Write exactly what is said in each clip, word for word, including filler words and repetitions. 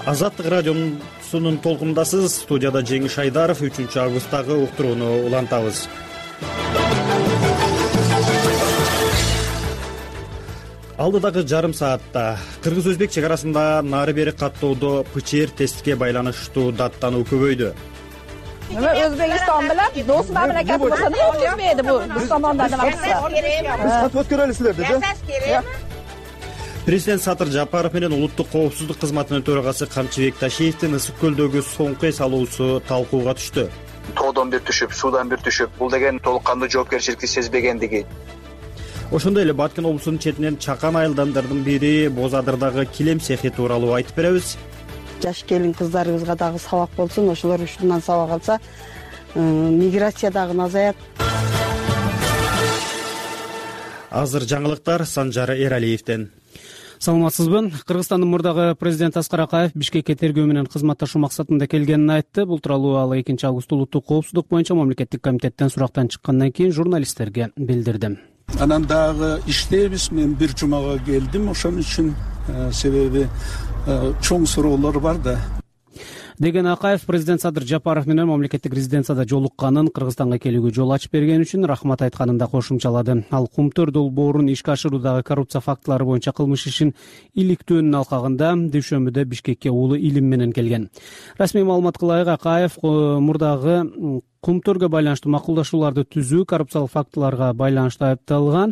Азаттык радиосунун толкундасыз. Студияда Жеңиш Айдаров. үчүнчү августтагы уктурууну улантабыз. Алдыдагы жарым саатта кыргыз-өзбек чек арасында нары бери каттоодо ПЧР тестке байланыштуу даттануу көбөйдү. Өзбекистан менен дос мамлекет болсо эмне өткүзбөйдү бу? Биз томондардан акча. Биз кат өткөрөлү силерди, да? Президент Садыр Жапаров менен улуттук коопсуздук кызматынын төрагасы Камчыбек Ташиевдин Ысык көлдөгү соңку эс алуусу талкууга түштү. Тоодон бир түшүп, суудан бир түшүп, бул деген толук кандуу жоопкерчиликти сезбегендиги. Ошондой эле Баткен облусунун четинен чакан айылдандардын бири Боз Адырдагы килем цехи тууралуу айтып беребиз. Жаш келин кыздарыбызга дагы сабак болсун, ошолор ушундан сабак алса, миграция дагы азаят. Азыр жаңылыктар Санжар Эралиевден. Саламатсызбы? Кыргызстандын мурдагы президент Аскар Акаев Бишкекке тергөө менен кызматташуу максатында келгенин айтты. Бул тууралуу ал экинчи август улуттук коопсуздук боюнча мамлекеттик комитеттен сурактан чыккандан кийин журналисттерге билдирди. Анан дагы иштейбиз. Мен бир жумага келдим. Ошон үчүн себеби чоң суроолор бар да. Деген Акаев президент Садыр Жапаров менен мамлекеттик резиденцияда жолукканын, Кыргызстанга келүүгө жол ачып берген үчүн рахмат айтканын да кошумчалады. Ал Кумтөр долбоорун ишке ашыруудагы коррупция фактылары боюнча кылмыш ишин иликтөөнүн алкагында дүйшөмбүдө Бишкекке улуу илим менен келген. Расмий маалымат кылайык, Акаев мурдагы Кумтөргө байланыштуу макулдашууларды түзүү коррупциялык фактыларга байланыштуу айыпталган.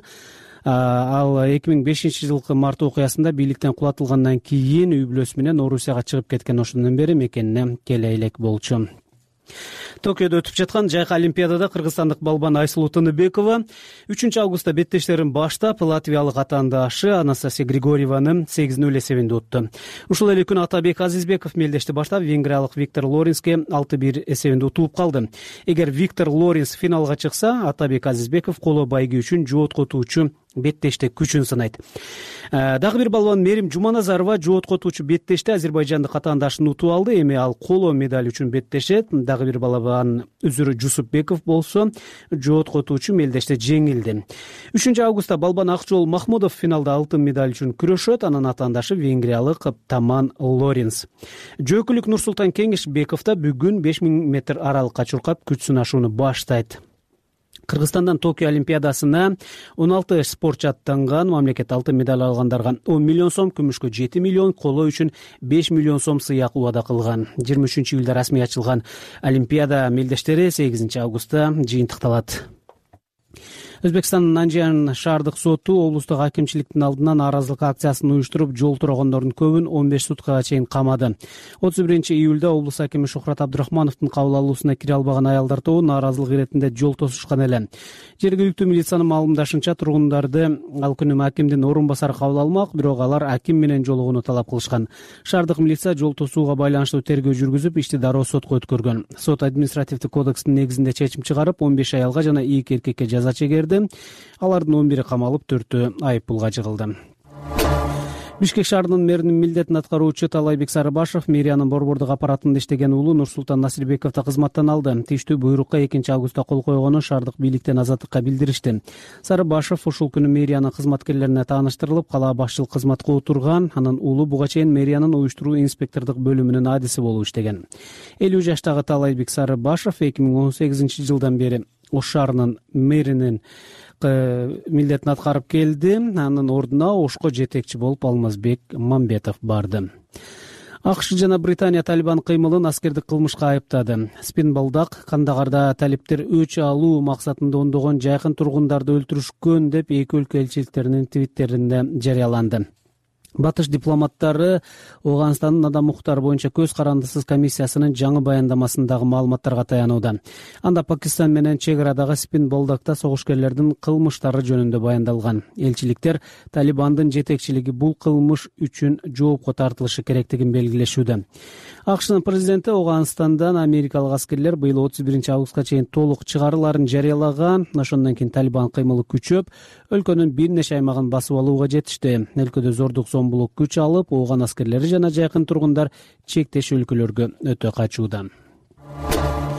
Ал эки миң бешинчи жылкы март окуясында бийликтен кулатылгандан кийин үй бүлөсү менен Орусияга чыгып кеткен, ошондон бери мекенине келе элек болчу. Токиодо өтүп жаткан жайкы олимпиадада кыргызстандык балбан Айсулуу Тыныбекова үчүнчү августта беттештерин баштап, латвиялык атаандашы Анастасия Григорьеваны сегиз ноль эсебинде утту. Ушул эле күнү Атабек Азизбеков мелдешти баштап, венгриялык Виктор Лоренске алты бир эсебинде утулуп калды. Эгер Виктор Лоренс финалга чыкса, Атабек Азизбеков коло байги үчүн жооткотуучу беттеште күчүн сынайт. Дагы бир балбан Мерим Жуманазарова жооткотуучу беттеште азербайжандык атаандашын утуп алды. Эми ал коло медаль үчүн беттешет. Дагы бир балбан Үзүр Жусупбеков болсо жооткотуучу мелдеште жеңилди. үчүнчү августта балбан Акжол Махмудов финалда алтын медаль үчүн күрөшөт. Анын атаандашы венгриялык Таман Лоренс. Жөөкүлүк Нурсултан Кеңешбеков да бүгүн беш миң метр аралыкка чуркап күч сынашууну баштайт. Кыргызстандан Токио олимпиадасына он алты спортчу аттанган. Мамлекет алтын медаль алгандарга он миллион сом, күмүшкө жети миллион, коло үчүн беш миллион сом сыйак убада кылган. жыйырма үчүнчү июлда расмий ачылган олимпиада мелдештери сегизинчи августта жыйынтыкталат. Өзбекстандын Нанжиан шаардык соту облустук акимчиликтин алдынан нааразылык акциясын уюштуруп, жол тургондордун көбүн он беш суткага чейин камады. отуз биринчи июлда облус акими Шухрат Абдрахмановдун кабыл алуусуна кире албаган аялдар тобу нааразылык иретинде жол тосушкан эле. Жергиликтүү милициянын маалымдашынча, тургундарды ал күнү акимдин орун басары кабыл алмак, бирок алар аким менен жолугууну талап кылышкан. Шаардык милиция жол тосууга байланыштуу тергөө жүргүзүп, ишти дароо сотко өткөргөн. Сот административдик кодекстин негизинде чечим чыгарып, он беш аялга жана эки эркекке жаза чегерди. Алардын он бири камалып, төртөө айып пулга жыгылды. Бишкек шаарынын мэринин милдетин аткаруучу Талайбек Сарыбашев мэриянын борбордук аппаратында иштеген уулу Нурсултан Насирбековду кызматтан алды. Тийиштүү буйрукка экинчи августта кол койгону шаардык бийликтен азаттыкка билдиришти. Сарыбашев ушул күнү мэриянын кызматкерлерине тааныштырылып, калаа башчылык кызматка отурган. Анын уулу буга чейин мэриянын уюштуруу инспектордук бөлүмүнүн адиси болуп иштеген. элүү жаштагы Талайбек Сарыбашев эки миң он сегизинчи жылдан бери Ош шаарынын мэринин милдетин аткарып келди. Анын ордуна Ошко жетекчи болуп Алмазбек Мамбетов барды. АКШ жана Британия Талибан кыймылын аскердик кылмышка айыптады. Спинбалдак Кандагарда талиптер өч алуу максатында ондогон жайкын тургундарды өлтүрүшкөн деп эки өлкө элчиликтеринин твиттеринде жарыяланды. Батыш дипломаттары Ооганстандын адам укуктары боюнча көз карандысыз комиссиясынын жаңы баяндамасындагы маалыматтарга таянууда. Анда Пакистан менен чек арадагы Спинболдакта согушкерлердин кылмыштары жөнүндө баяндалган. Элчиликтер Талибандын жетекчилиги бул кылмыш үчүн жоопко тартылышы керектигин белгилешүүдө. АКШнын президенти Ооганстандан америкалык аскерлер быйыл отуз биринчи августка чейин толук чыгарыларын жарыялаган. Ошондон кийин Талибан кыймылы күчөп, өлкөнүн бир нече аймагын басып алууга жетишти. Өлкөдө зордук сомбулук күч алып, Ооган аскерлери жана жайкын тургундар чектеш өлкөлөргө өтө качууда.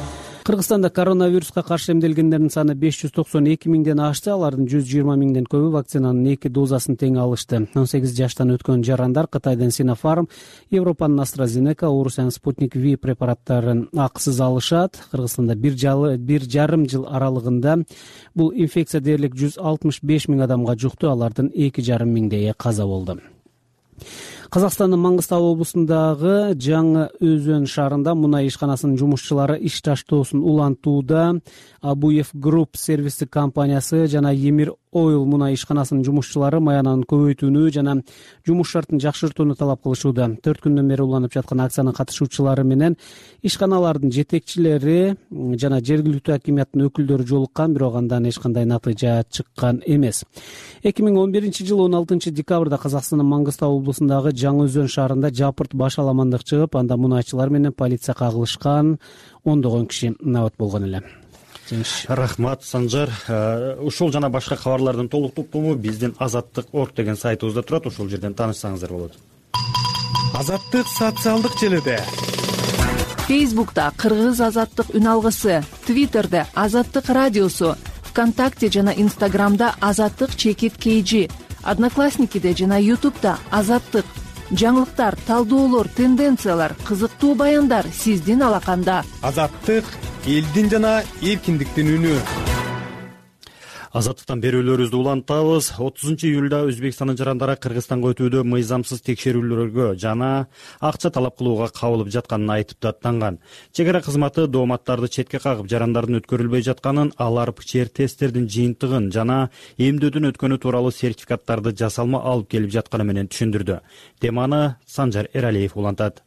Кыргызстанда коронавируска каршы эмделгендердин саны беш жүз токсон эки миңден ашты. Алардын жүз жыйырма миңден көбү вакцинанын эки дозасын тең алышты. он сегиз жаштан өткөн жарандар Кытайдын Sinopharm, Европанын AstraZeneca, Орусиянын Sputnik V препараттарын акысыз алышат. Кыргызстанда бир жарым жыл аралыгында бул инфекция дээрлик жүз алтымыш беш миң адамга жукту. Алардын эки жарым миңдейи каза болду. Казакстандын Маңгыстау облусундагы Жаңы Өзөн шаарында мунай ишканасынын жумушчулары иш таштоосун улантууда. Абуев Групп сервистик компаниясы жана Емир Ойл мунай ишканасынын жумушчулары маянанын көбөйтүүнү жана жумуш шартын жакшыртууну талап кылышууда. төрт күндөн бери уланып жаткан акциянын катышуучулары менен ишканалардын жетекчилери жана жергиликтүү акимияттын өкүлдөрү жолуккан, бирок андан эч кандай натыйжа чыккан эмес. эки миң он биринчи жылы он алтынчы декабрда Казакстандын Маңгыстау облусундагы Жаңы Өзөн шаарында жапырт баш аламандык чыгып, анда мунайчылар менен полиция кагылышкан, ондогон киши набат болгон эле. Рахмат, Санжар. Ушул жана башка кабарлардын толук топтому биздин азаттык точка орг деген сайтыбызда турат. Ошол жерден таанышсаңыздар болот. Азаттык социалдык желиде. Фейсбукта Кыргыз азаттык үн алгысы, Твиттерде Азаттык радиосу, ВКонтакте жана Инстаграмда Азаттык чекит кейжи, Одноклассникиде жана Ютубта Азаттык. Жаңылыктар, талдоолор, тенденциялар, кызыктуу баяндар сиздин алаканда. Азаттык элдин жана эркиндиктин үнү. Азаттыктан берүүлөрүбүздү улантабыз. отузунчу июлда Өзбекстандын жарандары Кыргызстанга өтүүдө мыйзамсыз текшерүүлөргө жана акча талап кылууга кабылып жатканын айтып даттанган. Чек ара кызматы дооматтарды четке кагып, жарандардын өткөрүлбөй жатканын, алар ПЧР тесттердин жыйынтыгын жана эмдөөдөн өткөнү тууралуу сертификаттарды жасалма алып келип жатканы менен түшүндүрдү. Теманы Санжар Эралиев улантат.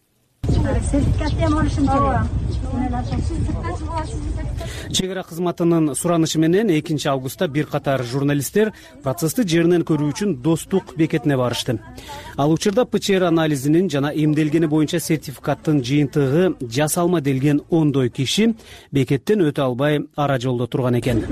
Чек ара кызматынын суранышы менен экинчи августта бир катар журналисттер процессти жеринен көрүү үчүн Достук бекетине барышты. Ал учурда ПЧР анализинин жана эмделгени боюнча сертификаттын жыйынтыгы жасалма делген ондой киши бекеттен өтө албай ара жолдо турган экен.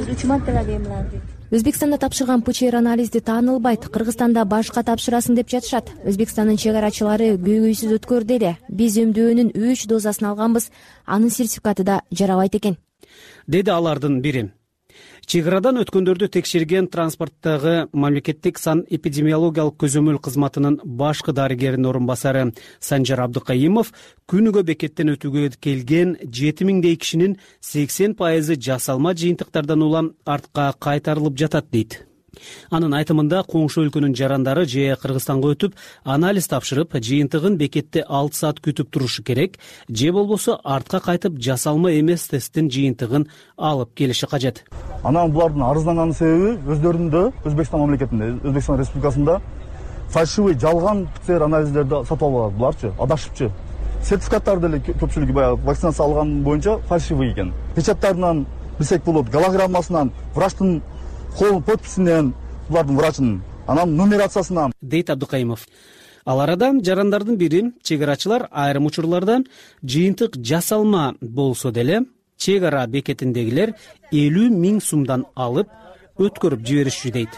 Өзбекстанда тапшырган ПЧР анализди таанылбайт, Кыргызстанда башка тапшырасың деп жатышат. Өзбекстандын чек арачылары көйгөйсүз өткөрдү эле. Биз эмдөөнүн үч дозасын алганбыз, анын сертификаты да жарабайт экен, деди алардын бири. Чек арадан өткөндөрдү текшерген транспорттогу мамлекеттик сан-эпидемиологиялык көзөмөл кызматынын башкы дарыгеринин орун басары Санжар Абдукаимов күнүгө бекеттен өтүүгө келген жети миңдей кишинин сексен пайызы жасалма жыйынтыктардан улам артка кайтарылып жатат дейт. Анын айтымында коңшу өлкөнүн жарандары же Кыргызстанга өтүп, анализ тапшырып, жыйынтыгын бекетте алты саат күтүп турушу керек, же болбосо артка кайтып жасалма эмес тесттин жыйынтыгын алып келиши кажет. Анан булардын арызданганын себеби өздөрүндө Өзбекстан мамлекетинде, Өзбекстан Республикасында фальшивый, жалган ПЦР анализдерди сатып алат буларчы, адашыпчы. Сертификаттар деле көпчүлүгү баягы вакцинация алган боюнча фальшивый экен. Печаттарынан билсек болот, голограммасынан, врачтын кол подписинен, булардын врачынын, анан нумерациясынан, дейт Абдукаимов. Ал арадан жарандардын бири чек арачылар айрым учурларда жыйынтык жасалма болсо деле чек ара бекетиндегилер элүү миң сумдан алып өткөрүп жиберишчү дейт.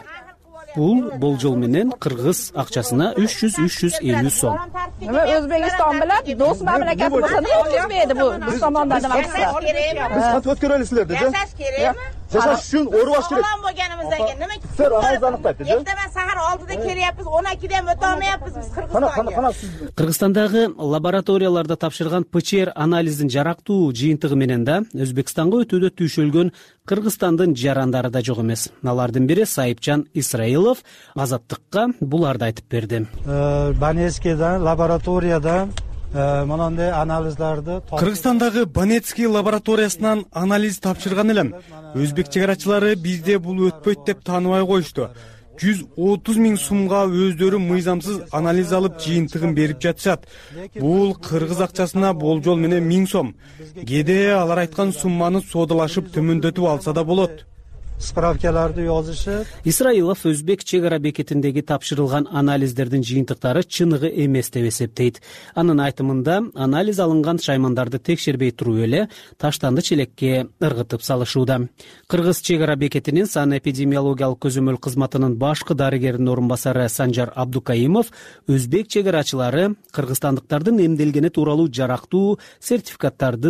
Бул болжол менен кыргыз акчасына үч жүз үч жүз элүү сом. Өзбекстан менен дос мамлекет болсо не өткөзбөйдү бу. Биз томондардан акча. Биз катып өткөрөлү силерди, же? Жашаш керекми? Жашаш үчүн орубаш керек. Olan bo'lganimizdan keyin nima? Сер анализ аныктайт, же? Ertaman sahar oltida kelyapmiz, o'n ikkidan o'ta olmayapmiz biz Qirg'izistonga. Кыргызстандагы лабораторияларда тапшырган ПЧР анализдин жарактуу жыйынтыгы менен да Өзбекстанга өтүүдө түйшөлгөн Кыргызстандын жарандары да жок эмес. Алардын бири Сайыпчан Исраилов Азаттыкка буларды айтып берди. Банецкийден лабораторияда монандай анализдарды Кыргызстандагы Банецкий лабораториясынан анализ тапшырган элем. Өзбек чек арачылары бизде бул өтпөйт деп тааныбай коюшту. жүз отуз миң сумга өздөрү мыйзамсыз анализ алып жыйынтыгын берип жатышат. Бул кыргыз акчасына болжол менен миң сом. Кээде алар айткан сумманы содалашып төмөндөтүп алса да болот. справкаларды жазышып. Исраилов Өзбек чек ара бекетиндеги тапшырылган анализдердин жыйынтыктары чыныгы эмес деп эсептейт. Анын айтымында анализ алынган шаймандарды текшербей туруп эле таштанды челекке ыргытып салышууда. Кыргыз чек ара бекетинин сан-эпидемиологиялык көзөмөл кызматынын башкы дарыгеринин орун басары Санжар Абдукаимов Өзбек чек арачылары кыргызстандыктардын эмделгени тууралуу жарактуу сертификаттарды да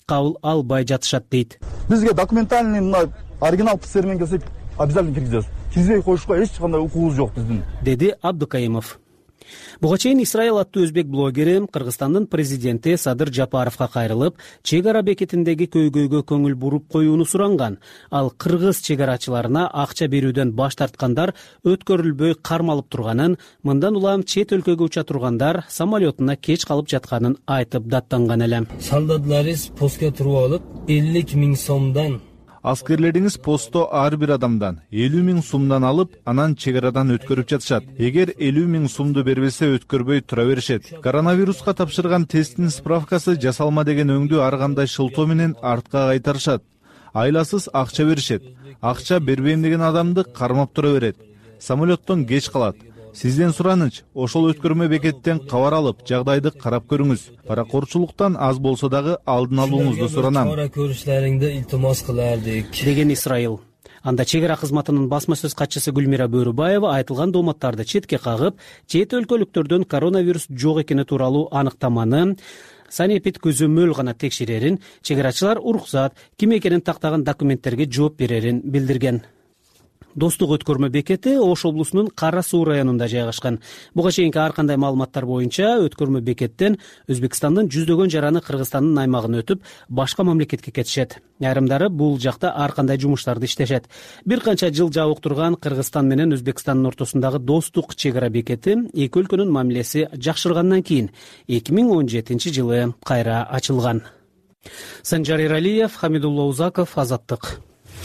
кабыл албай жатышат дейт. Бизге документальный мына оригинал пцр менен келсек обязательно киргизебиз. Киргизбей коюшка эч кандай укугубуз жок биздин, деди Абдыкайымов. Буга чейин Исраил аттуу өзбек блогери Кыргызстандын президенти Садыр Жапаровго кайрылып, чек ара бекетиндеги көйгөйгө көңүл буруп коюуну суранган. Ал кыргыз чек арачыларына акча берүүдөн баш тарткандар өткөрүлбөй кармалып турганын, мындан улам чет өлкөгө уча тургандар самолетуна кеч калып жатканын айтып даттанган эле. Солдатларыбыз постко туруп алып, элүү миң сомдон Аскерлериңиз посто ар бир адамдан элүү миң сумдан алып, анан чек арадан өткөрүп жатышат. Эгер элүү миң сумду бербесе өткөрбөй тура беришет. Коронавируска тапшырган тесттин справкасы жасалма деген өңдү ар кандай шылтоо менен артка кайтарышат. Айласыз акча беришет. Акча бербейм деген адамды кармап тура берет. Самолеттон кеч калат. Сизден сураныч, ошол өткөрмө бекеттен кабар алып, жагдайды карап көрүңүз. Паракорчулуктан аз болсо дагы алдын алууңузду суранам. Чара көрүшлөрүңдү илтимос кылардык, деген Исраил. Анда чек ара кызматынын басма сөз катчысы Гүлмира Бөрүбаева айтылган дооматтарды четке кагып, чет өлкөлүктөрдөн коронавирус жок экени тууралуу аныктаманы санепид көзөмөл гана текшерерин, чек арачылар уруксат, ким экенин тактаган документтерге жооп берерин билдирген. Достук өткөрмө бекети Ош облусунун Кара Суу районунда жайгашкан. Буга чейинки ар кандай маалыматтар боюнча өткөрмө бекеттен Өзбекстандын жүздөгөн жараны Кыргызстандын аймагына өтүп, башка мамлекетке кетишет. Айрымдары бул жакта ар кандай жумуштарды иштешет. Бир канча жыл жабык турган Кыргызстан менен Өзбекстандын ортосундагы достук чек ара бекети эки өлкөнүн мамилеси жакшыргандан кийин эки миң он жетинчи жылы кайра ачылган. Санжар Иралиев, Хамидулла Узаков, Азаттык.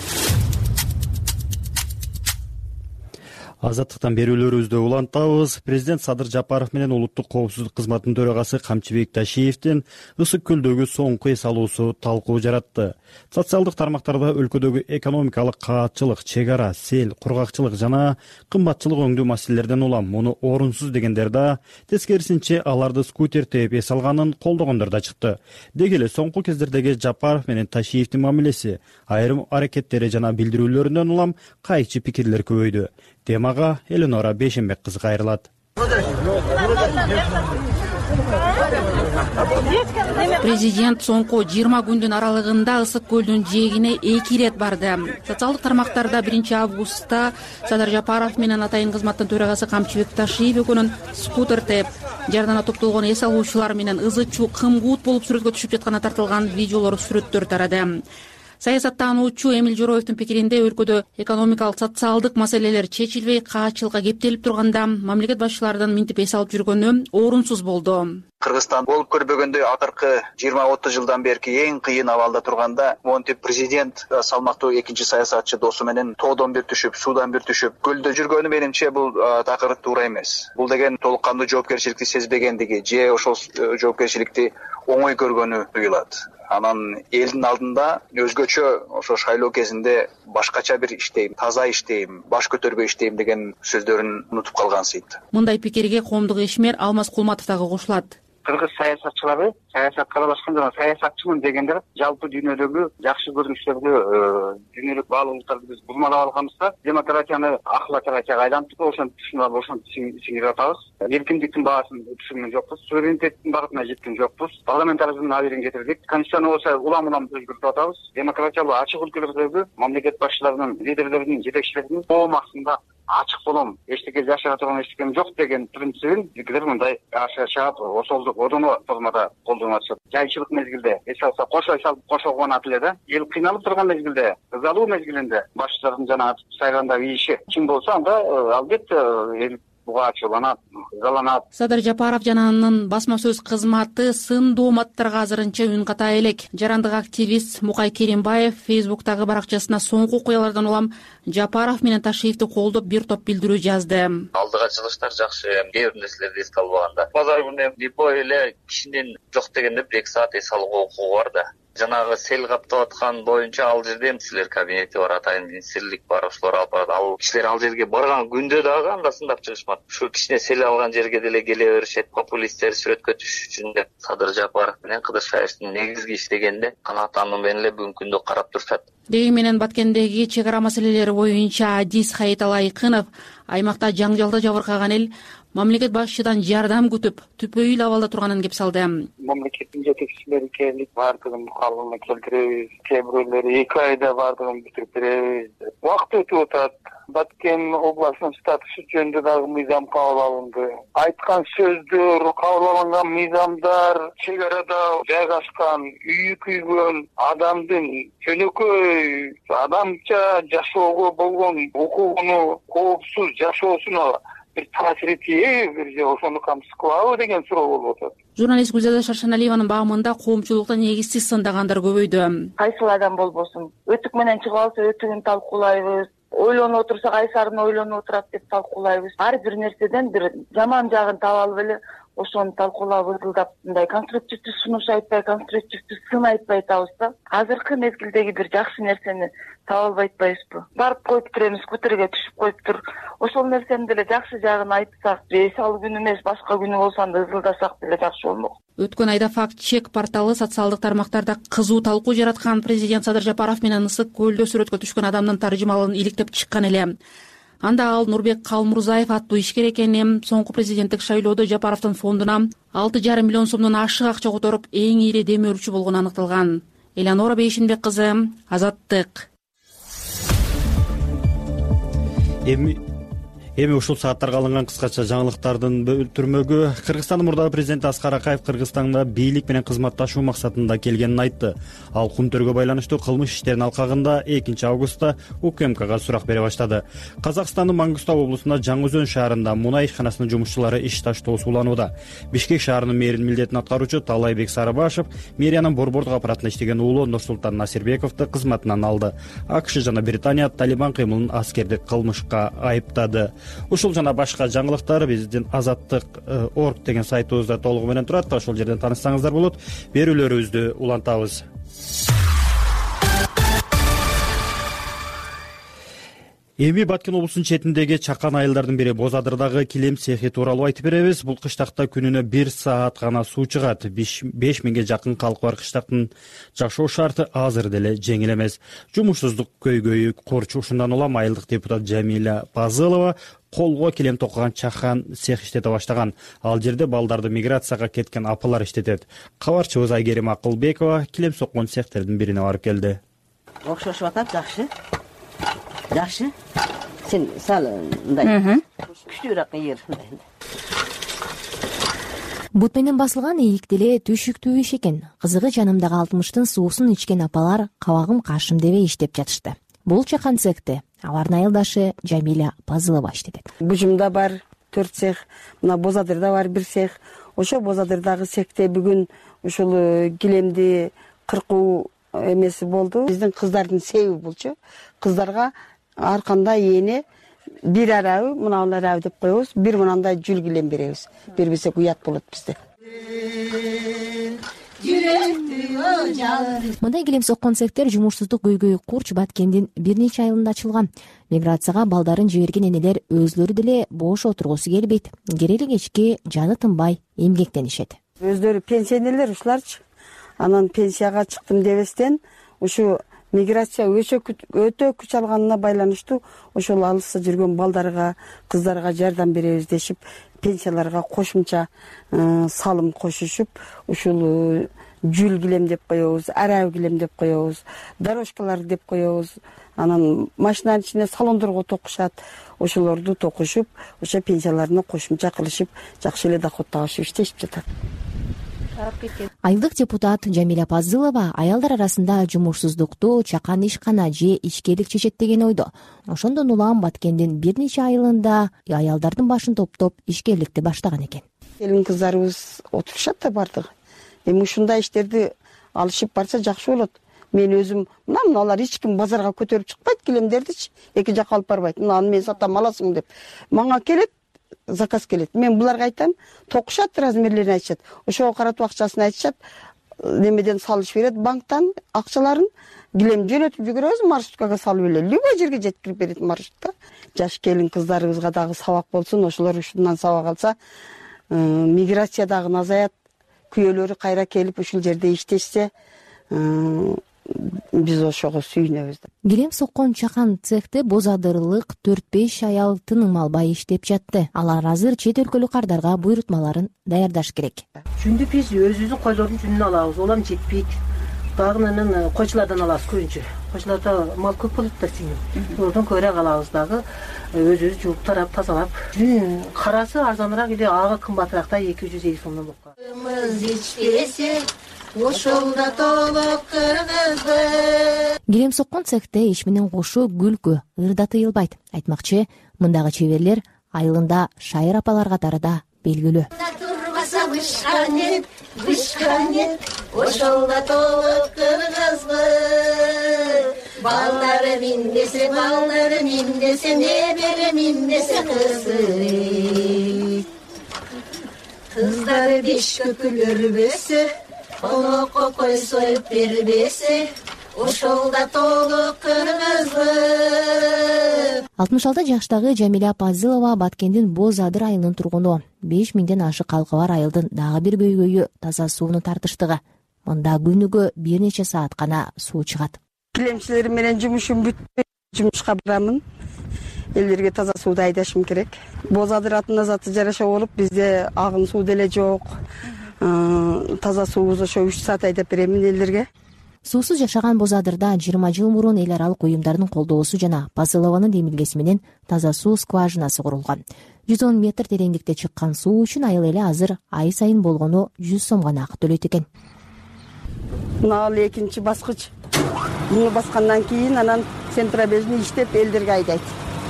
Азаттыктан берүүлөрүбүздү улантабыз. Президент Садыр Жапаров менен улуттук коопсуздук кызматынын төрагасы Камчыбек Ташиевдин Ысык көлдөгү соңку эс алуусу талкуу жаратты. Социалдык тармактарда өлкөдөгү экономикалык каатчылык, чек ара, сел, кургакчылык жана кымбатчылык өңдүү маселелерден улам муну орунсуз дегендер да, тескерисинче аларды скутер тээп эс алганын колдогондор да чыкты. Деги эле соңку кездердеги Жапаров менен Ташиевдин мамилеси, айрым аракеттери жана билдирүүлөрүнөн улам кайчы пикирлер көбөйдү. Темага Эленора Бейшенбек кызы кайрылат. Президент соңку жыйырма күндүн аралыгында Ысык көлдүн жээгине эки ирет барды. Социалдык тармактарда биринчи августта Садыр Жапаров менен атайын кызматтын төрагасы Камчыбек Ташиев экөөнүн скутер тээп, жардана топтолгон эс алуучулар менен ызы чуу кымгуут болуп сүрөткө түшүп жатканы тартылган видеолор, сүрөттөр тарады. Саясаттануучу Эмил Жороевдин пикиринде өлкөдө экономикалык, социалдык маселелер чечилбей, каатчылыкка кептелип турганда мамлекет башчыларынын минтип эс алып жүргөнү орунсуз болду. Кыргызстан болуп көрбөгөндөй акыркы жыйырма отуз жылдан берки эң кыйын абалда турганда, монтип президент салмактуу экинчи саясатчы досу менен тоодон бир түшүп, суудан бир түшүп көлдө жүргөнү менимче бул такыр туура эмес. Бул деген толук кандуу жоопкерчиликти сезбегендиги же ошол жоопкерчиликти оңой көргөнү туюлат. Анан элдин алдында өзгөчө ошо шайлоо кезинде башкача бир иштейм, таза иштейм, баш көтөрбөй иштейм деген сөздөрүн унутуп калган сыйт. Мындай пикирге коомдук ишмер Алмаз Кулматов дагы кошулат. Кыргыз саясатчылары, саясатка аралашкандар, саясатчымын дегендер жалпы дүйнөдөгү жакшы көрүнүштөргө, дүйнөлүк баалуулуктарды биз бурмалап алганбызда, демократияны акылатаракка айлантып, ошентип түшүнүп, ошентип сиңирип атабыз. Эркиндиктин баасын түшүнгөн жокпуз, суверенитеттин багытына жеткен жокпуз, парламентаризмдин абийирин кетирдик, конституцияны болсо улам-улам өзгөртүп атабыз. Демократиялуу ачык өлкөлөрдөгү мамлекет башчыларынын, лидерлеринин, жетекчилеринин коомасында ачык болом, эчтеке жашыра турган эчтекем жок деген принцибин бизлер мындай ашыгап, осолдук одоно формада колдонуп атышат. Жайчылык мезгилде эс алса кошо эс алып кошо кубанат эле да. Эл кыйналып турган мезгилде, ызалуу мезгилинде башчылардын жана сайрандагы иши чын болсо, анда албетте эл буга ачууланат, ызаланат. Садыр Жапаров жана анын басма сөз кызматы сын дооматтарга азырынча үн ката элек. Жарандык активист Мукай Керимбаев Фейсбуктагы баракчасына соңку окуялардан улам Жапаров менен Ташиевди колдоп бир топ билдирүү жазды. Алдыга чыгыштар жакшы, кээ бир нерселерди эске албаганда. Базар күнү депо эле кишинин жок дегенде бир эки саат эс алууга укугу бар да. Жанагы сел каптап аткан боюнча ал жерде силер кабинети бар, атайын министрлик бар, ошолор алып барат. Ал кишилер ал жерге барган күндө дагы анда сындап чыгышмат. Ушу кичине сел алган жерге деле келе беришет, популисттер сүрөткө түшүш үчүн деп. Садыр Жапаров менен Кыдыршаевдин негизги иштегенде канааттануу менен эле бүгүнкү күндө карап турушат. Деги менен Баткендеги чек ара маселелери боюнча Адис Хаитал Айкынов аймакта жаңжалда жабыркаган эл мамлекет башчыдан жардам күтүп түпөйүл абалда турганын кеп салды. Мамлекеттин жетекчилери келип бардыгын калыбына келтиребиз, кээ бирөөлөрү эки айда бардыгын бүтүрүп беребиз. Убакыт өтүп атат. Баткен областынын статусу жөнүндө дагы мыйзам кабыл алынды. Айткан сөздөр, кабыл алынган мыйзамдар чек арада жайгашкан, үйү күйгөн адамдын жөнөкөй адамча жашоого болгон укугуну, коопсуз жашоосуна бир таасири тийеби, бир же ошону камсыз кылабы деген суроо болуп атат. Журналист Гүлзада Шаршаналиеванын багымында коомчулукта негизсиз сындагандар көбөйдү. Кайсыл адам болбосун, өтүк менен чыгып алса өтүгүн талкуулайбыз. Ойлонуп отурса кайсарын ойлонуп отурат деп талкуулайбыз. Ар бир нерседен бир жаман жагын таап алып эле ошону талкуулап ырдылдап мындай конструктивдүү сунуш айтпай, конструктивдүү сын айтпай атабыз да. Азыркы мезгилдеги бир жакшы нерсени таба албай атпайбызбы? Барып коюп туребиз, скутерге түшүп коюптур. Ошол нерсени деле жакшы жагын айтсак, эсалы күнү эмес, башка күнү болсо анда ызылдасак деле жакшы болмок. Өткөн айда факт чек порталы социалдык тармактарда кызуу талкуу жараткан президент Садыр Жапаров менен Ысык көлдө сүрөткө түшкөн адамдын таржымалын иликтеп чыккан эле. Анда ал Нурбек Калмурзаев аттуу ишкер экени, соңку президенттик шайлоодо Жапаровдун фондуна алты жарым миллион сомдон ашык акча которуп, эң ири демөөрчү болгону аныкталган. Эланора Бейшинбек кызы, Азаттык. Эми Эми ушул сааттарга алынган кыскача жаңылыктардын бөлтүрмөгү Кыргызстандын мурдагы президенти Аскар Акаев Кыргызстанда бийлик менен кызматташуу максатында келгенин айтты. Ал Кумтөргө байланыштуу кылмыш иштеринин алкагында экинчи августта УКМКга сурак бере баштады. Казакстандын Мангустау облусунда Жаңы Өзөн шаарында мунай ишканасынын жумушчулары иш таштоо сууланууда. Бишкек шаарынын мэринин милдетин аткаруучу Талайбек Сарыбашев мэриянын борбордук аппаратында иштеген уулу Нурсултан Насирбековду кызматынан алды. АКШ жана Британия Талибан кыймылын аскердик кылмышка айыптады. Ушул жана башка жаңылыктар биздин азаттык точка орг деген сайтыбызда толугу менен турат. Ошол жерден таанышсаңыздар болот. Берүүлөрүбүздү улантабыз. Эми Баткен облусунун четиндеги чакан айылдардын бири Боз Адырдагы килем цехи тууралуу айтып беребиз. Бул кыштакта күнүнө бир саат гана суу чыгат. беш миңге жакын калкы бар кыштактын жашоо шарты азыр деле жеңил эмес. Жумушсуздук көйгөйү корчу. Ушундан улам айылдык депутат Жамиля Пазылова колго килем токкан чакан цех иштете баштаган. Ал жерде балдарды миграцияга кеткен апалар иштетет. Кабарчыбыз Айгерим Акылбекова килем соккон цехтердин бирине барып келди. Окшошуп атат, жакшы. Жакшы. Сен сал мындай күчтүүрөөк ээр. Бут менен басылган ийик деле түшүктүү иш экен. Кызыгы жанымдагы алтымыштын суусун ичкен апалар кабагым кашым дебей иштеп жатышты. Бул чакан цехте алардын айылдашы Жамиля Пазылова иштетет. Бужумда бар төрт цех, мына Боз Адырда бар бир цех. Ошо Боз Адырдагы цехте бүгүн ушул килемди кыркуу эмеси болду. Биздин кыздардын себеби булчу. Кыздарга арканда эне бир арабы, мына арабы деп коебуз, бир мынандай жүл килем беребиз. Бербесек уят болот бизде. Мындай килем соккон цехтер жумушсуздук көйгөйү курч Баткендин бир нече айылында ачылган. Миграцияга балдарын жиберген энелер өзлөрү деле бош отургусу келбейт. Керели кечки жаны тынбай эмгектенишет. Өздөрү пенсионерлер ушуларчы. Анан пенсияга чыктым дебестен ушу миграция өтө күч алганына байланыштуу ошол алыста жүргөн балдарга, кыздарга жардам беребиз дешип, пенсияларга кошумча салым кошушуп, ушул жүл килем деп коебуз, араб килем деп коебуз, дорожкалар деп коебуз. Анан машинанын ичине салондорго токушат. Ошолорду токушуп, ошо пенсияларына кошумча кылышып, жакшы эле доход табышып иштешип жатат. Айылдык депутат Жамиля Пазылова аялдар арасында жумушсуздукту чакан ишкана же ичкерлик чечет деген ойдо. Ошондон улам Баткендин бир нече айылында аялдардын башын топтоп ишкерликти баштаган экен. Келин кыздарыбыз отурушат да бардыгы. Эми ушундай иштерди алышып барса жакшы болот. Мен өзүм мына мыналар эч ким базарга көтөрүп чыкпайт килемдердичи, эки жакка алып барбайт. Мынаны мен сатам, аласың деп. Мага келет, заказ келет. Мен буларга айтам, токушат, размерлерин айтышат. Ошого каратып акчасын айтышат. Немеден салыш берет банктан акчаларын. Килем жөнөтүп жүгүрөбүз, маршруткага салып эле. Любой жерге жеткирип берет маршрутка. Жаш келин кыздарыбызга дагы сабак болсун. Ошолор ушундан сабак алса, миграция дагы азаят. Күйөөлөрү кайра келип ушул жерде иштешсе, биз ошого сүйүнөбүз. Килем соккон чакан цехте бозадырлык төрт беш аял тыным албай иштеп жатты. Алар азыр чет өлкөлүк кардарга буйрутмаларын даярдаш керек. Жүндү биз өзүбүздүн койдордун жүнүн алабыз, ол эми жетпейт. Дагы анан койчулардан алабыз көбүнчө. Койчуларда мал көп болот да сүйүнүп. Ордон көбүрөөк алабыз дагы өзүбүз жууп тарап тазалап. Жүн карасы арзаныраак эле, ага кымбатыраак да эки жүз элүү сомдон болуп калат. Ошолда толук кыргызбыз. Килем соккон цехте иш менен кошо күлкү, ыр да тыйылбайт. Айтмакчы, мындагы чеберлер айылында шайыр апалар катары да белгилүү. Турбаса бышканет, бышканет, ошолда толук кыргызбыз. Балдары мин десе, балдары мин десе, небере мин десе кызы. Кыздары беш көкүлөр бөсө, Олокко кой союп бербесе, ошолда толук кыргызбыз. алтымыш алты жаштагы Жамиля Пазылова Баткендин Боз Адыр айылынын тургуну. беш миңден ашык калкы бар айылдын дагы бир көйгөйү таза суунун тартыштыгы. Мында күнүгө бир нече саат гана суу чыгат. Килемчилерим менен жумушум бүтпөй, жумушка барамын. Элдерге таза сууду айдашым керек. Боз Адыр атына заты жараша болуп, бизде агын суу деле жок. Таза суубузду ошо үч саат айдап беремин элдерге. Суусуз жашаган Боз Адырда жыйырма жыл мурун эл аралык уюмдардын колдоосу жана Пазылованын демилгеси менен таза суу скважинасы курулган. жүз он метр тереңдикте чыккан суу үчүн айыл эле азыр ай сайын болгону жүз сом гана акы төлөйт экен. Мына ал экинчи баскыч. Муну баскандан кийин анан центробежный иштеп элдерге айдайт.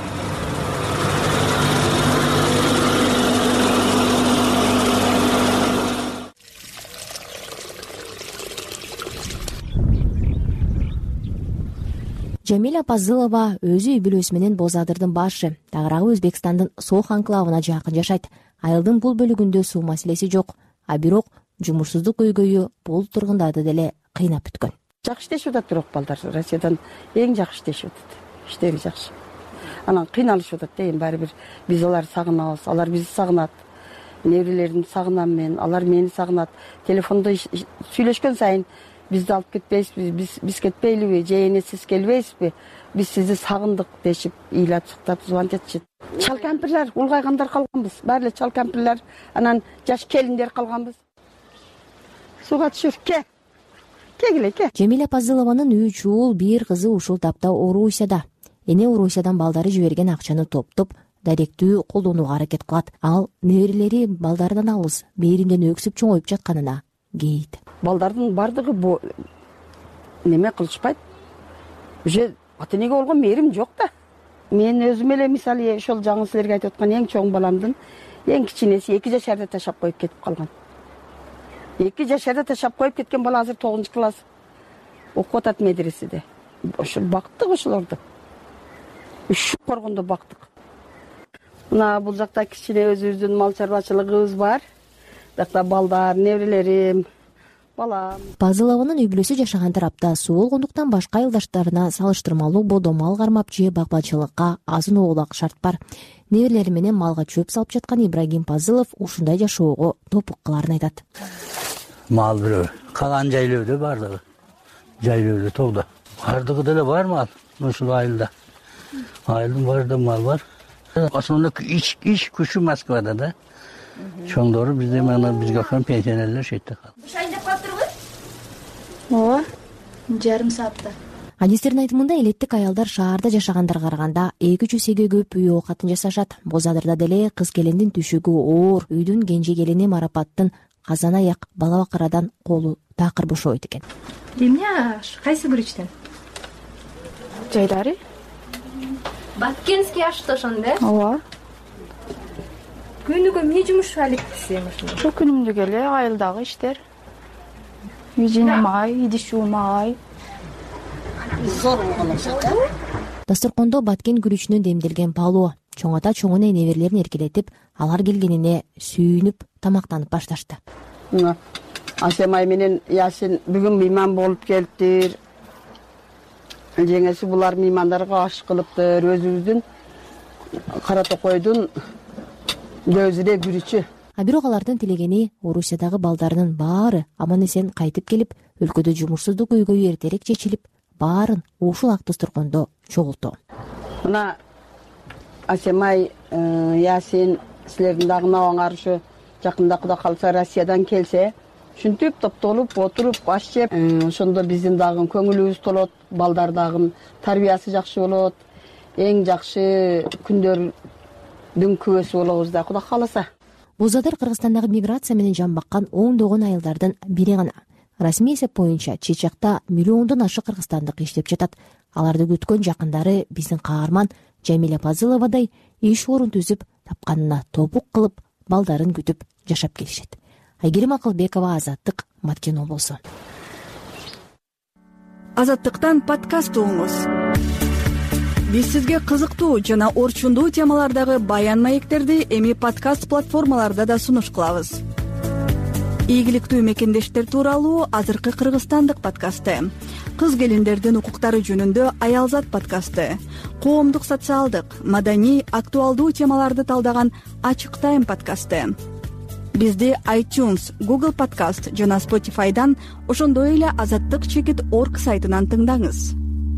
Жамиля Пазылова өзү үй бүлөсү менен Боз Адырдын башы. Тагыраагы Өзбекстандын Сох анклавына жакын жашайт. Айылдын бул бөлүгүндө суу маселеси жок, а бирок жумушсуздук көйгөйү бул тургундарды деле кыйнап бүткөн. Жакшы иштешип атат бирок балдар Россиядан эң жакшы иштешип атат. Иштери жакшы. Анан кыйналышып атат да, эми баары бир биз аларды сагынабыз, алар бизди сагынат. Неберелерин сагынам мен, алар мени сагынат. Телефондо сүйлөшкөн сайын бизди алып кетпейсизби, биз биз кетпейлиби, же эне сиз келбейсизби, биз сизди сагындык дешип ыйлап суктап звонтатчы. Чал кампирлер улгайгандар калганбыз, баары эле чал кампирлер, анан жаш келиндер калганбыз. Суга түшүр, ке. Кегиле, ке. Жамиля Пазылованын үч уул, бир кызы ушул тапта Орусияда. Эне Орусиядан балдары жиберген акчаны топтоп, даректүү колдонууга аракет кылат. Ал неберелери балдардан алыс, беримден өксүп чоңоюп жатканына кейт. Балдардын бардыгы бу неме кылышпайт. Уже ата-энеге болгон мээрим жок да. Мен өзүм эле мисалы ошол жаңы силерге айтып аткан эң чоң баламдын эң кичинеси эки жашарда ташап коюп кетип калган. эки жашарда ташап коюп кеткен бала азыр тогузунчу класс окуп атат медреседе. Ошо бактык ошолорду. Үч коргондо бактык. Мына бул жакта кичине өзүбүздүн мал чарбачылыгыбыз бар. Жакта балдар, неберелерим, балам. Пазылованын үй бүлөсү жашаган тарапта суу болгондуктан башка айылдаштарына салыштырмалуу бодо мал кармап же багбачылыкка азын оолак шарт бар. Неберелери менен малга чөп салып жаткан Ибрагим Пазылов ушундай жашоого топук кыларын айтат. Мал бирөө, калган жайлоодо бардыгы. Жайлоодо тоодо. Бардыгы деле бар мал ушул айылда. Айылдын баарында мал бар. Основной иш иш күчү Москвада да. Чоңдору бизде мына бизге окшогон пенсионерлер шетте калды. Шайындап калыптырбы? Ооба. Жарым саатта. Адистердин айтымында элеттик аялдар шаарда жашагандарга караганда эки жүзгө көп үй оокатын жасашат. Боз Адырда деле кыз келиндин түшүгү оор, үйдүн кенже келини Марапаттын казан аяк бала бакырадан колу такыр бошобойт экен. Эмне кайсы күрүчтөн? Жайлары? Баткенский ашты ошондо? Ооба. Күнүгө эмне жумуш алектиси ошондо? Ошо күнүмдүк эле айылдагы иштер. Үйдүн май, идиш жуу май. Зор болгонусу да? Дасторкондо баткен күрүчүнөн демделген палоо. Чоң ата чоңуна неберелерин эркелетип, алар келгенине сүйүнүп, тамактанып башташты. Асемай менен Ясин бүгүн мейман болуп келиптир. Жеңеси булар меймандарга аш кылыптыр. Өзүбүздүн Кара Токойдун дөзүрө күрүчү. а бирок алардын тилегени Орусиядагы балдарынын баары аман эсен кайтып келип, өлкөдө жумушсуздук көйгөйү эртерээк чечилип, баарын ушул Актөстөркөндө чогултуу. Мына Асемай, Ясин, силердин дагы набаңар ушу жакында Кудай кааласа Россиядан келсе, ушинтип топтолуп отуруп аш жеп, ошондо биздин дагы көңүлүбүз толот, балдар дагы тарбиясы жакшы болот, эң жакшы күндөрдүн күбөсү болобуз да Кудай кааласа. Бузадыр Кыргызстандагы миграция менен жан баккан ондогон айылдардын бири гана. Расмий эсеп боюнча Чечакта миллиондон ашык кыргызстандык иштеп жатат. Аларды күткөн жакындары биздин каарман Жамиля Пазыловадай иш орун түзүп, тапканына топук кылып, балдарын күтүп жашап келишет. Айгерим Акылбекова, Азаттык, Маткен облусу. Азаттыктан подкаст угуңуз. Биз сизге кызыктуу жана орчундуу темалардагы баян маектерди эми подкаст платформаларда да сунуш кылабыз. Ийгиликтүү мекендештер тууралуу азыркы кыргызстандык подкасты, кыз келиндердин укуктары жөнүндө Аялзат подкасты, коомдук социалдык, маданий, актуалдуу темаларды талдаган Ачык Тайм подкасты. Бизди iTunes, Google Podcast жана Spotify'дан, ошондой эле азаттык чекит точка орг сайтынан тыңдаңыз.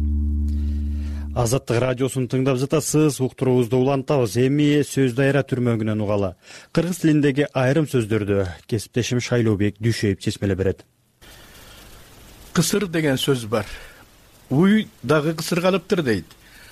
Азаттык радиосун тыңдап жатасыз, уктуруубузду улантабыз. Эми сөз дайра түрмөгүнөн угалы. Кыргыз тилиндеги айрым сөздөрдү кесиптешим Шайлообек Дүйшөев чечмелеп берет. Кысыр деген сөз бар. Уй дагы кысыр калыптыр дейт.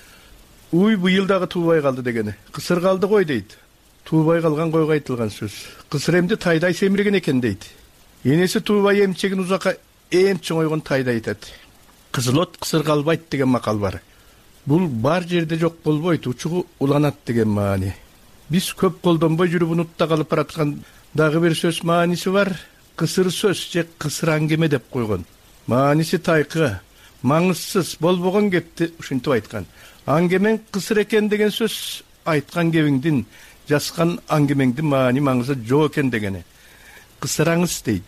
Уй быйыл дагы туубай калды дегени. Кысыр калды кой дейт. Туубай калган койго айтылган сөз. Кысыр эмди тайдай семирген экен дейт. Энеси туубай эмчегин узакка эм чоңойгон тайдай айтат. Кызылот кысыр калбайт деген макал бар. Бул бар жерде жок болбойт, учугу уланат деген маани. Биз көп колдонбой жүрүп унутта калып бараткан дагы бир сөз мааниси бар. Кысыр сөз же кысыр аңгеме деп койгон. Мааниси тайкы, маңызсыз болбогон кепти ушинтип айткан. Аңгемең кысыр экен деген сөз айткан кебиңдин, жазган аңгемеңдин маани маңызы жок экен дегени. Кысыраңыз дейт.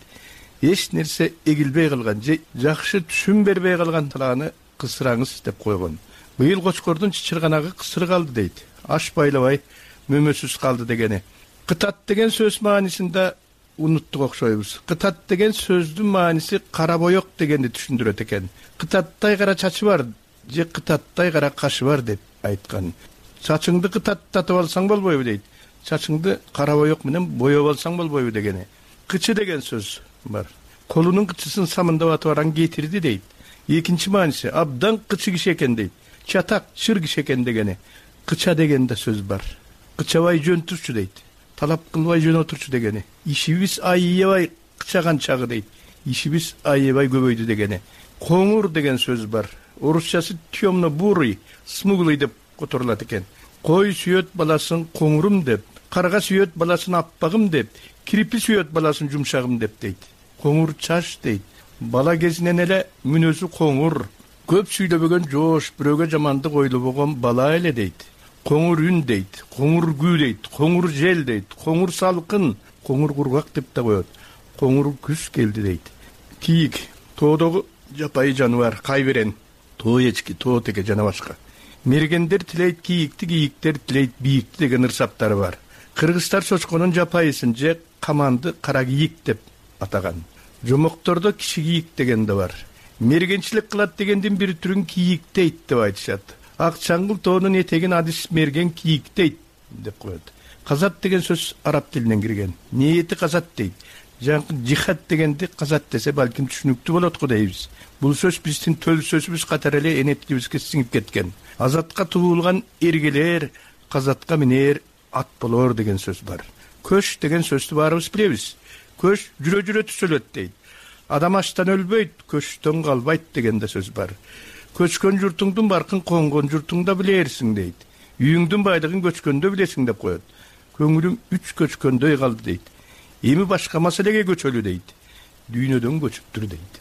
Эч нерсе эгилбей калган же жакшы түшүн бербей калган талааны кысыраңыз деп койгон. Быйыл кочкордун чычырганагы кысыр калды дейт. Аш байлабай мөмөсүз калды дегени. Кытат деген сөз маанисинде унуттук окшойбуз. Кытат деген сөздүн мааниси кара боек дегенди түшүндүрөт экен. Кытаттай кара чачы бар же кытаттай кара кашы бар деп айткан. Чачыңды кытаттатып алсаң болбойбу дейт. Чачыңды кара боек менен боеп алсаң болбойбу дегени. Кычы деген сөз бар. Колунун кычысын самындап атып аран кетирди дейт. Экинчи мааниси абдан кычы киши экен дейт. Чатак, чыр киши экен дегени. Кыча деген да сөз бар. Кычабай жөн турчу дейт. Талап кылбай жөн отурчу дегени. Ишибиз айыбай кычаган чагы дейт. Ишибиз айыбай көбөйдү дегени. Коңур деген сөз бар. Орусчасы темно бурый, смуглый деп которулат экен. Кой сүйөт баласын коңурум деп, карга сүйөт баласын аппагым деп, кирпи сүйөт баласын жумшагым деп дейт. Коңур чаш дейт. Бала кезинен эле мүнөзү коңур. Көп сүйлөбөгөн жош, бирөөгө жамандык ойлобогон бала эле дейт. Коңур үн дейт, коңур күү дейт, коңур жел дейт, коңур салкын, коңур кургак деп да коет. Коңур күз келди дейт. Кийик, тоодогу жапайы жаныбар, кайберен, тоо эчки, тоо теке жана башка. Мергендер тилейт кийикти, кийиктер тилейт бийикти деген ырсаптары бар. Кыргыздар чочконун жапайысын же каманды кара кийик деп атаган. Жомоктордо киши кийик деген да бар. Мергенчилик кылат дегендин бир түрүн кийиктейт деп айтышат. Ак чаңгыл тоонун этегин адис мерген кийиктейт деп коет. Казат деген сөз араб тилинен кирген. Ниети казат дейт. Жаңкы жихад дегенди казат десе балким түшүнүктүү болот го дейбиз. Бул сөз биздин төл сөзүбүз катары эле энеттибизге сиңип кеткен. Азатка туулган эргелер, казатка минер ат болор деген сөз бар. Көш деген сөздү баарыбыз билебиз. Көш жүрө жүрө түзөлөт дейт. Адам аштан өлбөйт, көчтөн калбайт деген да сөз бар. Көчкөн журтуңдун баркын коңгон журтуңда билерсиң дейт. Үйүңдүн байлыгын көчкөндө билесиң деп коет. Көңүлүм үч көчкөндөй калды дейт. Эми башка маселеге көчөлү дейт. Дүйнөдөн көчүптүр дейт.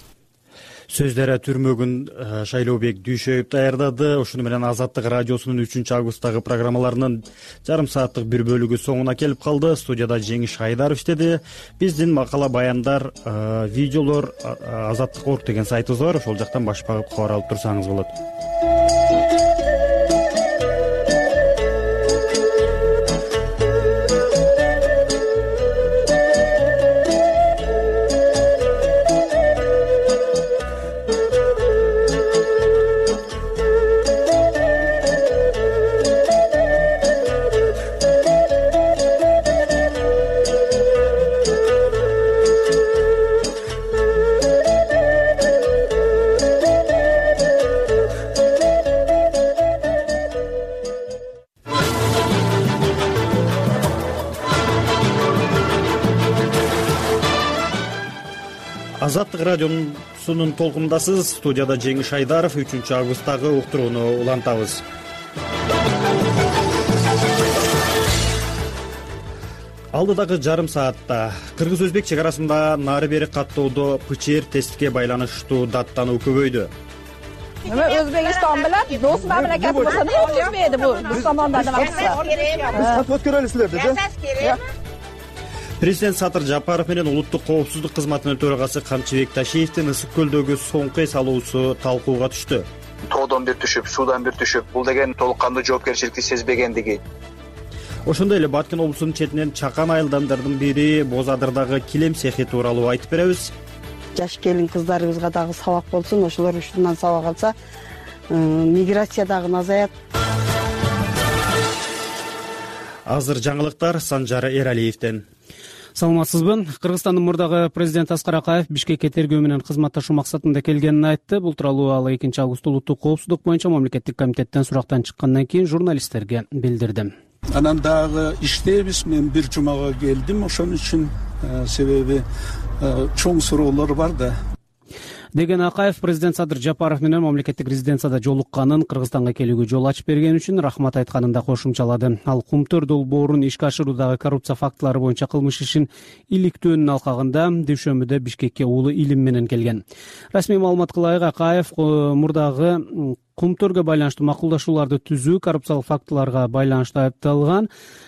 Сөздөрү түрмөгүн Шайлообек Дүйшөев даярдады. Ушуну менен Азаттык радиосунун үчүнчү августтагы программаларынын жарым сааттык бир бөлүгү соңуна келип калды. Студияда Жеңиш Айдаров иштеди. Биздин макала баяндар, видеолор азаттык точка орг деген сайтыбыз бар. Ошол жактан баш багып кабар алып турсаңыз болот. Азаттык радиосунун толкундасыз. Студияда Жеңиш Айдаров. үчүнчү августтагы уктурууну улантабыз. Алдыдагы жарым саатта кыргыз-өзбек чек арасында нары бери каттоодо ПЧР тестке байланыштуу даттануу көбөйдү. Өзбекистон менен дос мамлекет болсо эмне өткүзбөйдү бу биз томондардан акча. Биз өткөрөлү силерди, же? Президент Садыр Жапаров менен улуттук коопсуздук кызматынын төрагасы Камчыбек Ташиевдин Ысык көлдөгү соңку эс алуусу талкууга түштү. Тоодон бир түшүп, суудан бир түшүп, бул деген толук кандуу жоопкерчиликти сезбегендиги. Ошондой эле Баткен облусунун четинен чакан айылдандардын бири Боз Адырдагы килем цехи тууралуу айтып беребиз. Жаш келин кыздарыбызга дагы сабак болсун, ошолор ушундан сабак алса, миграция дагы азаят. Азыр жаңылыктар Санжар Эралиевден. Саламатсызбы? Кыргызстандын мурдагы президент Аскар Акаев Бишкекке тергөө менен кызматташуу максатында келгенин айтты. Бул тууралуу ал экинчи августта улуттук коопсуздук боюнча мамлекеттик комитеттен сурактан чыккандан кийин журналисттерге билдирди. Анан дагы иштейбиз. Мен бир жумага келдим. Ошон үчүн себеби чоң суроолор бар да. Деген Акаев президент Садыр Жапаров менен мамлекеттик резиденцияда жолукканын, Кыргызстанга келүүгө жол ачып берген үчүн рахмат айтканын да кошумчалады. Ал Кумтөр долбоорун ишке ашыруудагы коррупция фактылары боюнча кылмыш ишин иликтөөнүн алкагында дүйшөмбүдө Бишкекке улуу илим менен келген. Расмий маалыматка ылайык Акаев мурдагы Кумтөргө байланыштуу макулдашууларды түзүү, коррупциялык фактыларга байланыштуу айыпталган.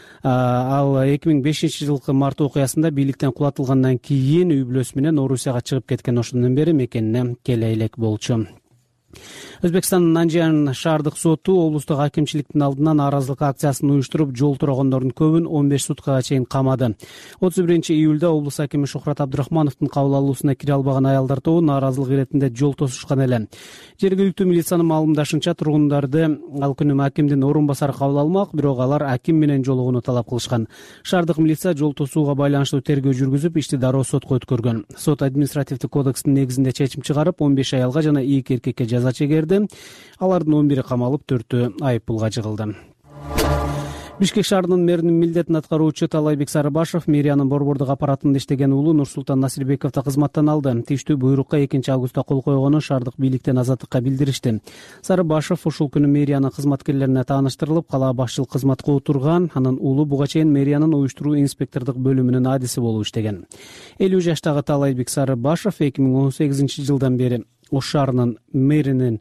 Ал эки миң бешинчи жылкы март окуясында бийликтен кулатылгандан кийин үй бүлөсү менен Орусияга чыгып кеткен, ошондон бери мекенине келе элек болчу. Өзбекстандын Нанжиан шаардык соту облустук акимчиликтин алдынан нааразылык акциясын уюштуруп, жол турагандардын көбүн он беш суткага чейин камады. отуз биринчи июлда облус акими Шухрат Абдырахмановдун кабыл алуусуна кире албаган аялдар тобу нааразылык иретинде жол тосушкан эле. Жергиликтүү милициянын маалымдашынча, тургундарды ал күнү акимдин орун басары кабыл алмак, бирок алар аким менен жолугууну талап кылышкан. Шаардык милиция жол тосууга байланыштуу тергөө жүргүзүп, ишти дароо сотко өткөргөн. Сот административдик кодекстин негизинде чечим чыгарып, он беш аялга жана эки эркекке жаза чегерди. Алардын он бири камалып, төртөө айыппулга жыгылды. Бишкек шаарынын мэринин милдетин аткаруучу Талайбек Сарыбашев мэриянын борбордук аппаратында иштеген уулу Нурсултан Насирбековду кызматтан алды. Тийиштүү буйрукка экинчи августта кол койгонун шаардык бийликтен азаттыкка билдиришти. Сарыбашев ушул күнү мэриянын кызматкерлерине тааныштырылып, кала башчылык кызматка отурган. Анын уулу буга чейин мэриянын уюштуруу инспектордук бөлүмүнүн адиси болуп иштеген. элүү жаштагы Талайбек Сарыбашев эки миң он сегизинчи жылдан бери Ош шаарынын мэринин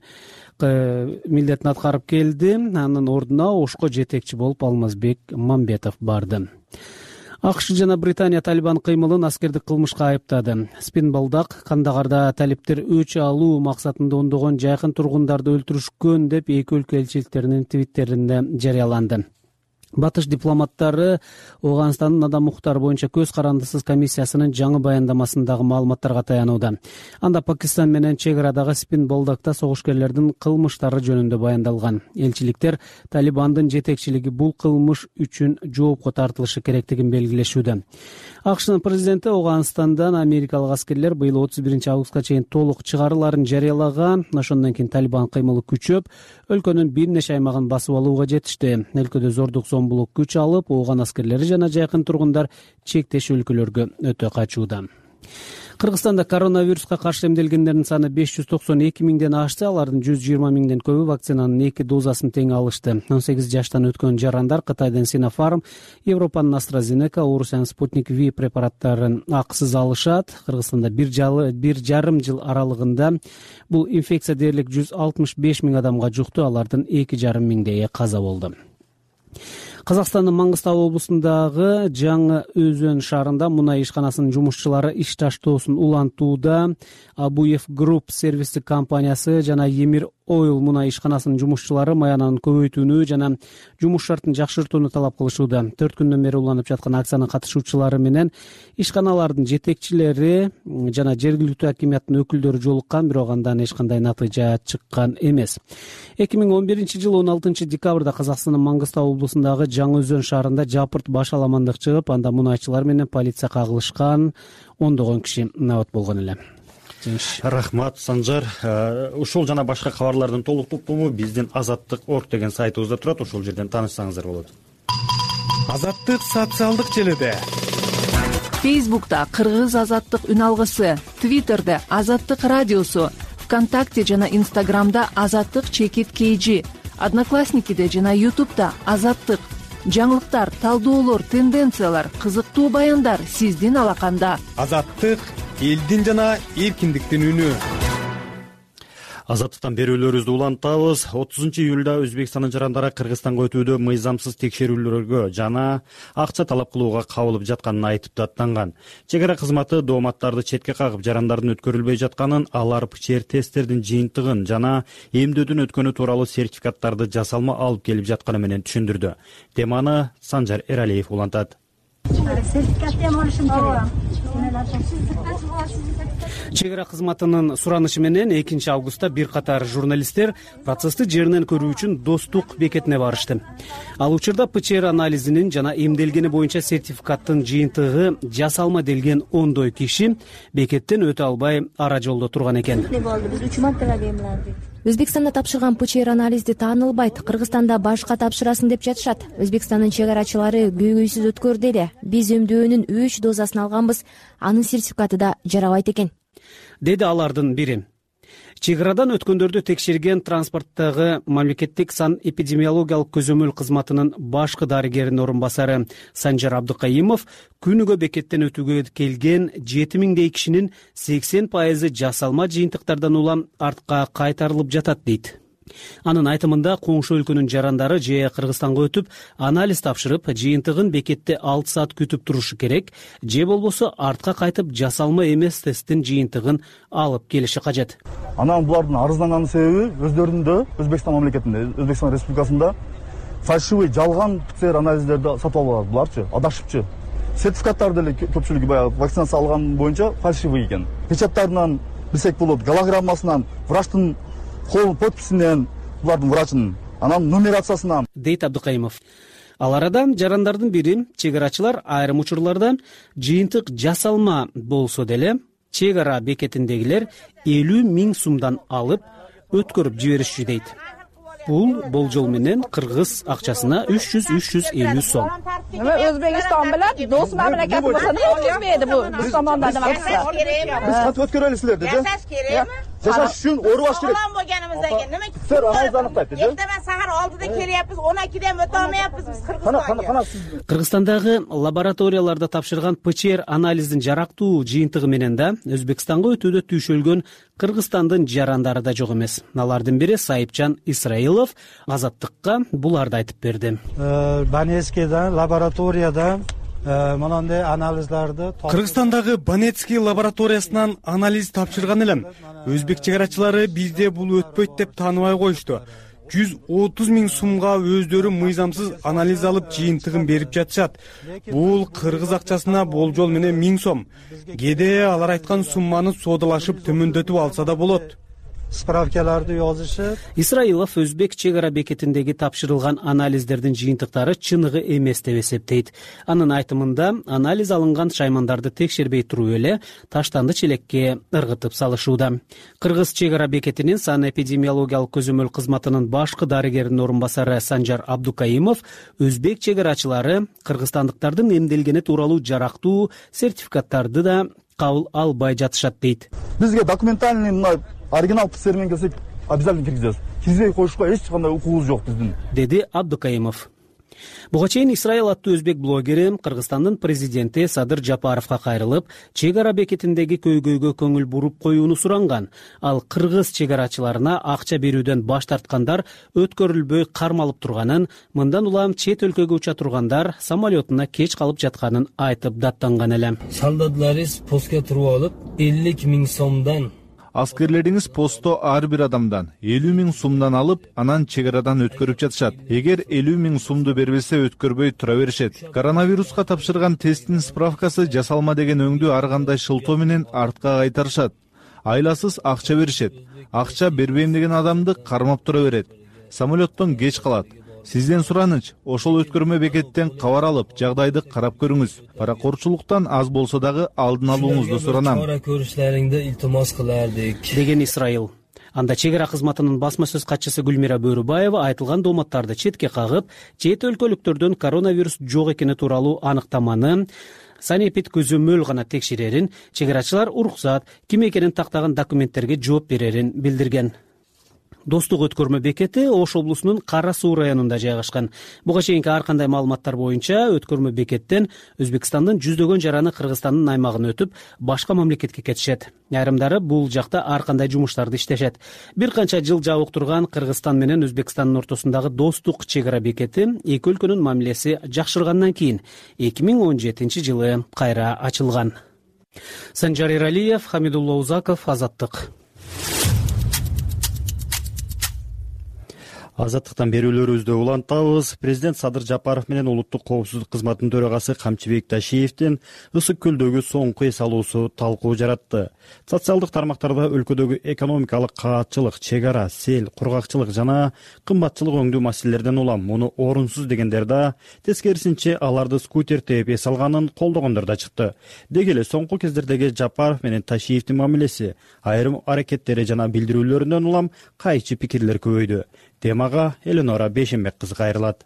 милдетин аткарып келди. Анын ордуна Ошко жетекчи болуп Алмазбек Мамбетов барды. АКШ жана Британия Талибан кыймылын аскердик кылмышка айыптады. Спинбалдак Кандагарда талиптер өч алуу максатында ондогон жайкын тургундарды өлтүрүшкөн деп эки өлкө элчиликтеринин твиттеринде жарыяланды. Батыш дипломаттары Ооганстандын адам укуктары боюнча көз карандысыз комиссиясынын жаңы баяндамасындагы маалыматтарга таянууда. Анда Пакистан менен чек арадагы Спинбалдакта согушкерлердин кылмыштары жөнүндө баяндалган. Элчиликтер Талибандын жетекчилиги бул кылмыш үчүн жоопко тартылышы керектигин белгилешүүдө. АКШнын президенти Ооганстандан америкалык аскерлер быйыл отуз биринчи августка чейин толук чыгарыларын жарыялаган. Ошондон кийин Талибан кыймылы күчөп, өлкөнүн бир нече аймагын басып алууга жетишти. Өлкөдө зордук сомбулук күч алып, Ооган аскерлери жана жайкын тургундар чектеш өлкөлөргө өтө качууда. Кыргызстанда коронавируска каршы эмделгендердин саны беш жүз токсон эки миңден ашты. Алардын жүз жыйырма миңден көбү вакцинанын эки дозасын тең алышты. он сегиз жаштан өткөн жарандар Кытайдын Sinopharm, Европанын AstraZeneca, Орусиянын Sputnik V препараттарын акысыз алышат. Кыргызстанда бир жарым жыл аралыгында бул инфекция дээрлик жүз алтымыш беш миң адамга жукту. Алардын эки жарым миңдейи каза болду. Казакстандын Маңгыстау облусундагы Жаңы Өзөн шаарында мунай ишканасынын жумушчулары иш таштоосун улантууда. Абуев Group сервистик компаниясы жана Емир Oil мунай ишканасынын жумушчулары маянанын көбөйтүүнү жана жумуш шартын жакшыртууну талап кылышууда. төрт күндөн бери уланып жаткан акциянын катышуучулары менен ишканалардын жетекчилери жана жергиликтүү акимияттын өкүлдөрү жолуккан, бирок андан эч кандай натыйжа чыккан эмес. эки миң он биринчи жылы он алтынчы декабрда Казакстандын Маңгыстау облусундагы Жаңы Өзөн шаарында жапырт баш аламандык чыгып, анда мунайчылар менен полиция кагылышкан, ондогон киши набат болгон эле. Рахмат, Санжар. Ушул жана башка кабарлардын толук топтому биздин азаттык точка орг деген сайтыбызда турат. Ошол жерден таанышсаңыздар болот. Азаттык социалдык желеде. Фейсбукта Кыргыз азаттык үн алгысы, Твиттерде Азаттык радиосу, ВКонтакте жана Инстаграмда Азаттык чекит kg, Одноклассникиде жана Ютубда Азаттык. Жаңылыктар, талдоолор, тенденциялар, кызыктуу баяндар сиздин алаканда. Азаттык элдин жана эркиндиктин үнү. Азаттыктан берүүлөрүбүздү улантабыз. отузунчу июлда Өзбекстандын жарандары Кыргызстанга өтүүдө мыйзамсыз текшерүүлөргө жана акча талап кылууга кабылып жатканын айтып даттанган. Чек ара кызматы дооматтарды четке кагып жарандардын өткөрүлбөй жатканын, алар ПЧР тесттердин жыйынтыгын жана эмдөөдөн өткөнү тууралуу сертификаттарды жасалма алып келип жатканы менен түшүндүрдү. Теманы Санжар Эралиев улантат. Чек ара кызматынын суранышы менен экинчи августта бир катар журналисттер процессти жеринен көрүү үчүн Достук бекетине барышты. Ал учурда ПЧР анализинин жана эмделгени боюнча сертификаттын жыйынтыгы жасалма делген ондой киши бекеттен өтө албай ара жолдо турган экен. Өзбекстанда тапшырган ПЧР анализди таанылбайт, Кыргызстанда башка тапшырасың деп жатышат. Өзбекстандын чек арачылары көйгөйсүз өткөрдү эле. Биз өмдөөнүн үч дозасын алганбыз, анын сертификаты да жарабайт экен, деди алардын бири. Чек арадан өткөндөрдү текшерген транспорттогу мамлекеттик сан-эпидемиологиялык көзөмөл кызматынын башкы дарыгеринин орун басары Санжар Абдыкайымов күнүгө бекеттен өтүүгө келген жети миңдей кишинин сексен пайызы жасалма жыйынтыктардан улам артка кайтарылып жатат дейт. Анын айтымында коңшу өлкөнүн жарандары же Кыргызстанга өтүп, анализ тапшырып, жыйынтыгын бекетте алты саат күтүп турушу керек, же болбосо артка кайтып жасалма эмес тесттин жыйынтыгын алып келиши кажет. Анан булардын арызданганын себеби өздөрүндө Өзбекстан мамлекетинде, Өзбекстан Республикасында фальшивый, жалган ПЦР анализдерди сатып алып буларчы, адашыпчы. Сертификаттар деле көпчүлүгү баягы вакцинация алган боюнча фальшивый экен. Печаттарынан билсек болот, голограммасынан, врачтын кол подписинен, булардын врачынын, анан нумерациясынан, дейт Абдыкайымов. Ал арада жарандардын бири чек арачылар айрым учурларда жыйынтык жасалма болсо деле чек ара бекетиндегилер элүү миң сумдан алып өткөрүп жиберишчү дейт. Бул болжол менен кыргыз акчасына үч жүз үч жүз элүү сом. Өзбекстан менен дос мамлекет болсо не өткөрбөйдү бул? Биз томондан акча. Биз кантип өткөрөлү силерди, же? Жашаш керекми? Жашаш үчүн орубаш керек. Оған болганымыздан кейін неме? Сер анализ аныктайт, же? Эртең сахар алтыда келиапбыз, он экиден өтө алмайапбыз биз Кыргызстанга. Кыргызстандагы лабораторияларда тапшырган ПЧР анализдин жарактуу жыйынтыгы менен да Өзбекстанга өтүүдө түйшөлгөн Кыргызстандын жарандары да жок эмес. Алардын бири Сайыпчан Исраилов Азаттыкка буларды айтып берди. Банецкийден лабораторияда монандай анализдарды Кыргызстандагы Банецкий лабораториясынан анализ тапшырган элем. Өзбек чек арачылары бизде бул өтпөйт деп тааныбай коюшту. жүз отуз миң сумга өздөрү мыйзамсыз анализ алып жыйынтыгын берип жатышат. Бул кыргыз акчасына болжол менен миң сом. Кээде алар айткан сумманы соодалашып төмөндөтүп алса да болот. справкаларды жазышып. Исраилов Өзбек чек ара бекетиндеги тапшырылган анализдердин жыйынтыктары чыныгы эмес деп эсептейт. Анын айтымында анализ алынган шаймандарды текшербей туруп эле таштанды челекке ыргытып салышууда. Кыргыз чек ара бекетинин сан-эпидемиологиялык көзөмөл кызматынын башкы дарыгеринин орун басары Санжар Абдукайымов Өзбек чек арачылары кыргызстандыктардын эмделгени тууралуу жарактуу сертификаттарды да кабыл албай жатышат дейт. Бизге документальный мына оригинал ПЦР менен келсек, обязательно киргизебиз. Киргизбей коюшка эч кандай укугубуз жок биздин, деди Абдукайымов. Буга чейин Исраил аттуу өзбек блогери Кыргызстандын президенти Садыр Жапаровго кайрылып, чек ара бекетиндеги көйгөйгө көңүл буруп коюуну суранган. Ал кыргыз чек арачыларына акча берүүдөн баш тарткандар өткөрүлбөй кармалып турганын, мындан улам чет өлкөгө уча тургандар самолетуна кеч калып жатканын айтып даттанган эле. Солдатларыбыз постко туруп алып, элүү миң сомдон Аскерлериңиз постто ар бир адамдан элүү миң сумдан алып, анан чек арадан өткөрүп жатышат. Эгер элүү миң сумду бербесе өткөрбөй тура беришет. Коронавируска тапшырган тесттин справкасы жасалма деген өңдү ар кандай шылтоо менен артка кайтарышат. Айласыз акча беришет. Акча бербейм деген адамды кармап тура берет. Самолеттон кеч калат. Сизден сураныч, ошол өткөрмө бекеттен кабар алып, жагдайды карап көрүңүз. Паракорчулуктан аз болсо дагы алдын алууңузду суранам. Чара көрүшлөрүңдү илтимос кылардык, деген Исраил. Анда чек ара кызматынын басма сөз катчысы Гүлмира Бөрүбаева айтылган дооматтарды четке кагып, чет өлкөлүктөрдөн коронавирус жок экени тууралуу аныктаманы санэпид көзөмөл гана текшерерин, чек арачылар уруксат, ким экенин тактаган документтерге жооп берерин билдирген. Достук өткөрмө бекети Ош облусунун Кара Суу районунда жайгашкан. Буга чейинки ар кандай маалыматтар боюнча өткөрмө бекеттен Өзбекстандын жүздөгөн жараны Кыргызстандын аймагына өтүп, башка мамлекетке кетишет. Айрымдары бул жакта ар кандай жумуштарды иштешет. Бир канча жыл жабык турган Кыргызстан менен Өзбекстандын ортосундагы достук чек ара бекети эки өлкөнүн мамилеси жакшыргандан кийин эки миң он жетинчи жылы кайра ачылган. Санжар Эралиев, Хамидулла Узаков, Азаттык. Азаттыктан берүүлөрүбүздү улантабыз. Президент Садыр Жапаров менен улуттук коопсуздук кызматынын төрагасы Камчыбек Ташиевдин Ысык көлдөгү соңку эс алуусу талкуу жаратты. Социалдык тармактарда өлкөдөгү экономикалык каатчылык, чек ара, сел, кургакчылык жана кымбатчылык өңдүү маселелерден улам муну орунсуз дегендер да, тескерисинче аларды скутер тээп эс алганын колдогондор да чыкты. Деги эле соңку кездердеги Жапаров менен Ташиевдин мамилеси, айрым аракеттери жана билдирүүлөрүнөн улам кайчы пикирлер көбөйдү. Темага Эленора Бешенбек кызы кайрылат.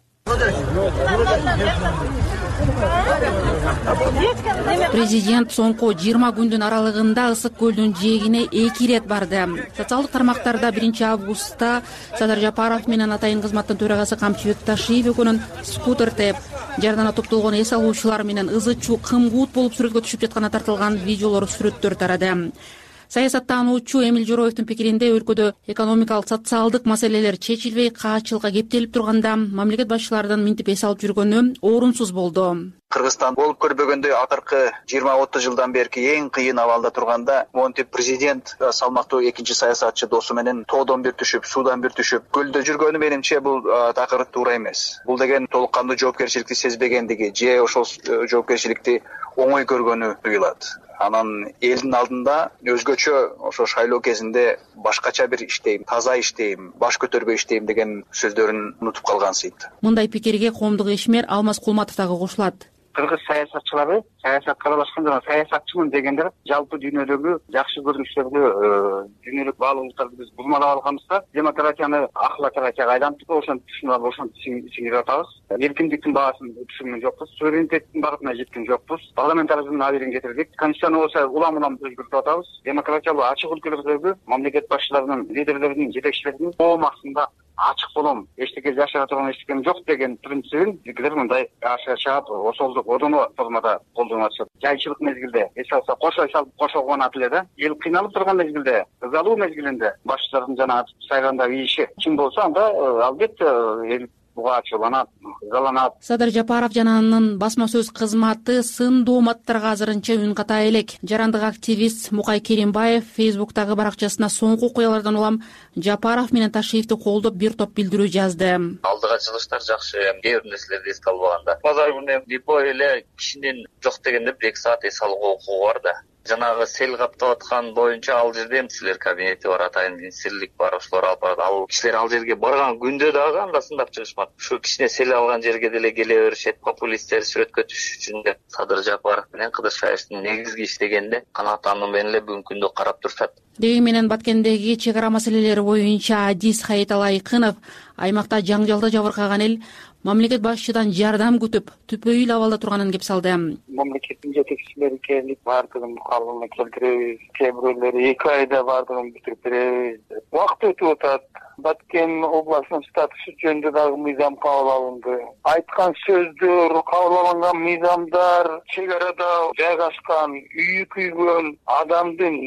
Президент соңку жыйырма күндүн аралыгында Ысык көлдүн жээгине эки ирет барды. Социалдык тармактарда биринчи августта Садыр Жапаров менен атайын кызматтын төрагасы Камчыбек Ташиев экөөнүн скутер тээп, жардана топтолгон эс алуучулар менен ызы чуу кымгуут болуп сүрөткө түшүп жатканы тартылган видеолор, сүрөттөр тарады. Саясаттануучу Эмил Жороевдин пикиринде өлкөдө экономикалык, социалдык маселелер чечилбей, каатчылыкка кептелип турганда мамлекет башчыларынын минтип эс алып жүргөнү орунсуз болду. Кыргызстан болуп көрбөгөндөй акыркы жыйырма отуз жылдан берки эң кыйын абалда турганда, монтип президент салмактуу экинчи саясатчы досу менен тоодон бир түшүп, суудан бир түшүп көлдө жүргөнү менимче бул такыр туура эмес. Бул деген толук кандуу жоопкерчиликти сезбегендиги же ошол жоопкерчиликти оңой көргөнү туюлат. Анан элдин алдында өзгөчө ошо шайлоо кезинде башкача бир иштейм, таза иштейм, баш көтөрбөй иштейм деген сөздөрүн унутуп калган сыйт. Мындай пикирге коомдук ишмер Алмаз Кулматов дагы кошулат. Кыргыз саясатчылары, саясатка аралашкандар, саясатчымын дегендер жалпы дүйнөдөгү жакшы көрүнүштөргө, дүйнөлүк баалуулуктарды биз бурмалап алганбыз да, демократияны акылатаракка айлантып, ошентип түшүнүп алып, ошентип сиңирип атабыз. Эркиндиктин баасын түшүнгөн жокпуз, суверенитеттин багытына жеткен жокпуз, парламентаризмдин абийирин кетирдик, конституцияны болсо улам-улам өзгөртүп атабыз. Демократиялуу ачык өлкөлөрдөгү мамлекет башчыларынын, лидерлеринин, жетекчилеринин коомасында ачык болом, эчтеке жашыра турган эчтекем жок деген принцибин билгилер мындай ашыгап, осолдук одоно формада колдонуп атышат. Жайчылык мезгилде эс алса кошо эс алып кошо кубанат эле да. Эл кыйналып турган мезгилде, ызалуу мезгилинде башчылардын жана сайгандагы иши чын болсо, анда албетте эл буга ачууланат, ызаланат. Садыр Жапаров жана анын басма сөз кызматы сын дооматтарга азырынча үн ката элек. Жарандык активист Мукай Керимбаев Фейсбуктагы баракчасына соңку окуялардан улам Жапаров менен Ташиевди колдоп бир топ билдирүү жазды. Алдыга чыгыштар жакшы, кээ бир нерселерди эске албаганда. Базар күнү депо эле кишинин жок дегенде бир эки саат эс алууга укугу бар да. Жанагы сел каптап аткан боюнча ал жерде силер кабинети бар, атайын министрлик бар, ошолор алып барат. Ал кишилер ал жерге барган күндө дагы анда сындап чыгышмат. Ушу кичине сел алган жерге деле келе беришет, популисттер сүрөткө түшүш үчүн деп. Садыр Жапаров менен Кыдыршаевдин негизги иштегенде канааттануу менен эле бүгүнкү күндө карап турушат. Деги менен Баткендеги чек ара маселелери боюнча Адис Хаиталайкынов аймакта жаңжалда жабыркаган эл мамлекет башчыдан жардам күтүп, түпөйүл абалда турганын кеп салды. Мамлекеттин жетекчилери келип бардыгын калыбына келтиребиз, кээ бирөөлөрү эки айда бардыгын бүтүрүп беребиз. Убакыт өтүп атат. Баткен областынын статусу жөнүндө дагы мыйзам кабыл алынды. Айткан сөздөр, кабыл алынган мыйзамдар, чек арада жайгашкан, үйү күйгөн адамдын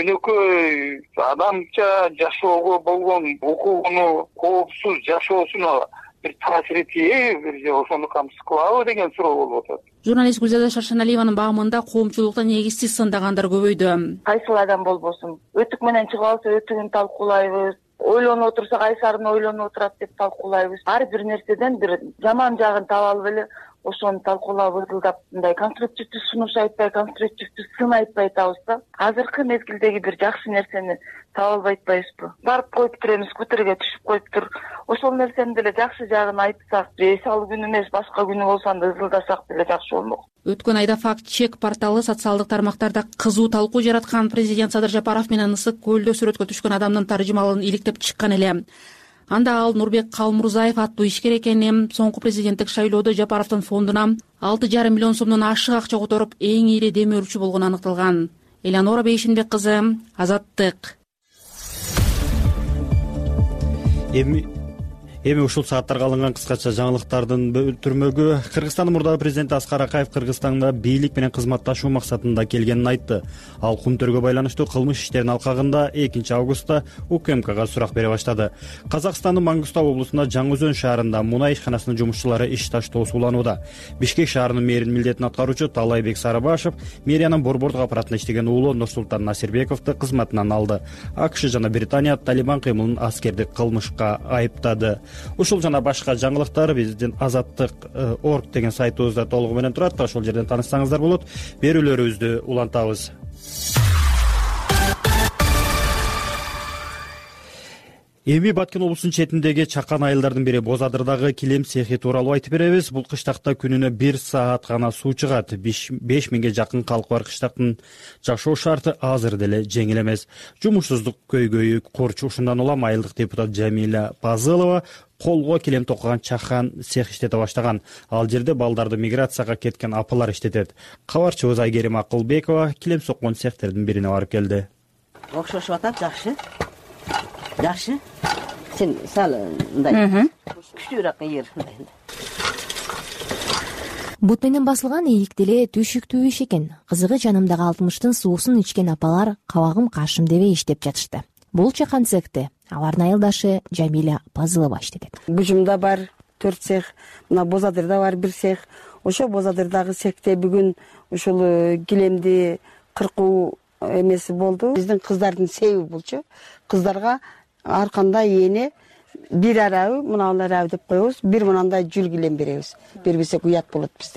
жөнөкөй адамча жашоого болгон укугуну, коопсуз жашоосуна бир таасири тийеби, бир же ошону камсыз кылабы деген суроо болуп атат. Журналист Гүлзада Шаршаналиеванын багымында коомчулукта негизсиз сындагандар көбөйдү. Кайсыл адам болбосун, өтүк менен чыгып алса өтүгүн талкуулайбыз, ойлонуп отурса кайсарын ойлонуп отурат деп талкуулайбыз. Ар бир нерседен бир жаман жагын таап алып эле ошону талкуулап ырдылдап мындай конструктивдүү сунуш айтпай, конструктивдүү сын айтпай атабыз да. Азыркы мезгилдеги бир жакшы нерсени таба албай атпайбызбы? Барып коюп туребиз, скутерге түшүп коюп тур. Ошол нерсени деле жакшы жагын айтсак, эс алуу күнү эмес, башка күнү болсо анда ызылдасак деле жакшы болмок. Өткөн айда факт чек порталы социалдык тармактарда кызуу талкуу жараткан президент Садыр Жапаров менен Ысык көлдө сүрөткө түшкөн адамдын таржымалын иликтеп чыккан эле. анда ал Нурбек Калмурзаев аттуу ишкер экени, соңку президенттик шайлоодо Жапаровдун фондуна алты жарым миллион сомдон ашык акча которуп эң ири демөөрчү болгону аныкталган. Элянора Бейшинбек кызы, Азаттык. эми эми ушул сааттарга алынган кыскача жаңылыктардын түрмөгү Кыргызстандын мурдагы президенти Аскар Акаев Кыргызстанда бийлик менен кызматташуу максатында келгенин айтты. Ал Кумтөргө байланыштуу кылмыш иштеринин алкагында экинчи августта УКМКга сурак бере баштады. Казакстандын Мангустау облусунда Жаңы Өзөн шаарында мунай ишканасынын жумушчулары иш таштоо сууланууда. Бишкек шаарынын мэринин милдетин аткаруучу Талайбек Сарыбашев мэриянын борбордук аппаратында иштеген уулу Нурсултан Насирбековду кызматынан алды. АКШ жана Британия Талибан кыймылын аскердик кылмышка айыптады. Ушул жана башка жаңылыктар биздин азаттык орг деген сайтыбызда толугу менен турат. Ошол жерден таанышсаңыздар болот. Берүүлөрүбүздү улантабыз. Эми Баткен облусунун четиндеги чакан айылдардын бири Боз Адырдагы килем цехи тууралуу айтып беребиз. Бул кыштакта күнүнө бир саат гана суу чыгат. беш миңге жакын калкы бар кыштактын жашоо шарты азыр деле жеңил эмес. Жумушсуздук көйгөйү корчу. Ушундан улам айылдык депутат Жамиля Пазылова колго килем токуган чакан цех иштете баштаган. Ал жерде балдарды миграцияга кеткен апалар иштетет. Кабарчыбыз Айгерим Акылбекова килем соккон цехтердин бирине барып келди. Окшошуп атат, жакшы. Жакшы. Сен сал мындай күчтүүрөөк ээр. Бут менен басылган ийик деле түйшүктүү иш экен. Кызыгы жанымдагы алтымыштын суусун ичкен апалар кабагым кашым дебей иштеп жатышты. Бул чакан цехте алардын айылдашы Жамиля Пазылова иштетет. Бужумда бар төрт цех, мына Боз Адырда бар бир цех. Ошо Боз Адырдагы цехте бүгүн ушул килемди кыркуу эмеси болду. Биздин кыздардын себеби булчу. Кыздарга арканда эне бир арабы, мына арабы деп коебуз, бир мынандай жүл килем беребиз. Бербесек уят болот бизде.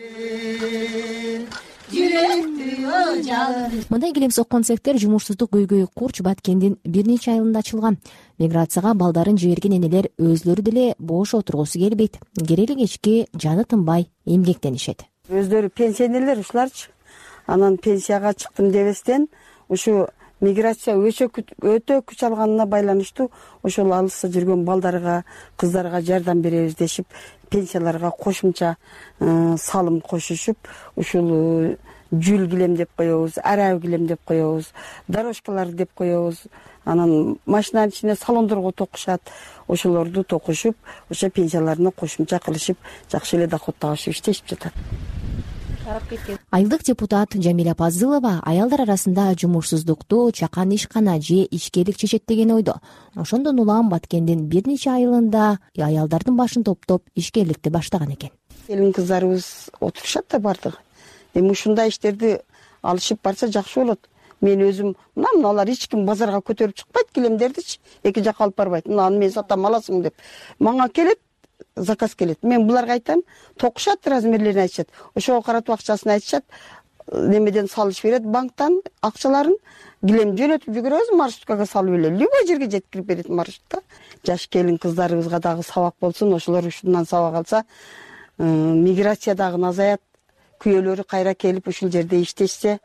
Мындай килем соккон цехтер жумушсуздук көйгөйү курч Баткендин бир нече айылында ачылган. Миграцияга балдарын жиберген энелер өзлөрү деле бош отургусу келбейт. Керели кечки жаны тынбай эмгектенишет. Өздөрү пенсионерлер ушуларчы. Анан пенсияга чыктым дебестен ушу миграция өтө күч алганына байланыштуу ошол алыста жүргөн балдарга, кыздарга жардам беребиз дешип, пенсияларга кошумча салым кошушуп, ушул жүл килем деп коебуз, араб килем деп коебуз, дорожкалар деп коебуз. Анан машинанын ичине салондорго токушат. Ошолорду токушуп, ошо пенсияларына кошумча кылышып, жакшы эле доход табышып иштешип жатат. Айылдык депутат Жамиля Пазылова аялдар арасында жумушсуздукту чакан ишкана же ичкерлик чечет деген ойдо. Ошондон улам Баткендин бир нече айылында аялдардын башын топтоп ишкерликти баштаган экен. Келин кыздарыбыз отурушат да бардыгы. Эми ушундай иштерди алышып барса жакшы болот. Мен өзүм мына мыналар эч ким базарга көтөрүп чыкпайт килемдердичи, эки жакка алып барбайт. Мынаны мен сатам, аласың деп. Мага келет, заказ келет. Мен буларга айтам, токушат, размерлерин айтышат. Ошого каратып акчасын айтышат. Немеден салыш берет банктан акчаларын. Килем жөнөтүп жүгүрөбүз, маршруткага салып эле. Любой жерге жеткирип берет маршрутка. Жаш келин кыздарыбызга дагы сабак болсун, ошолор ушундан сабак алса, миграция дагы азаят. Күйөлөрү кайра келип ушул жерде иштешсе,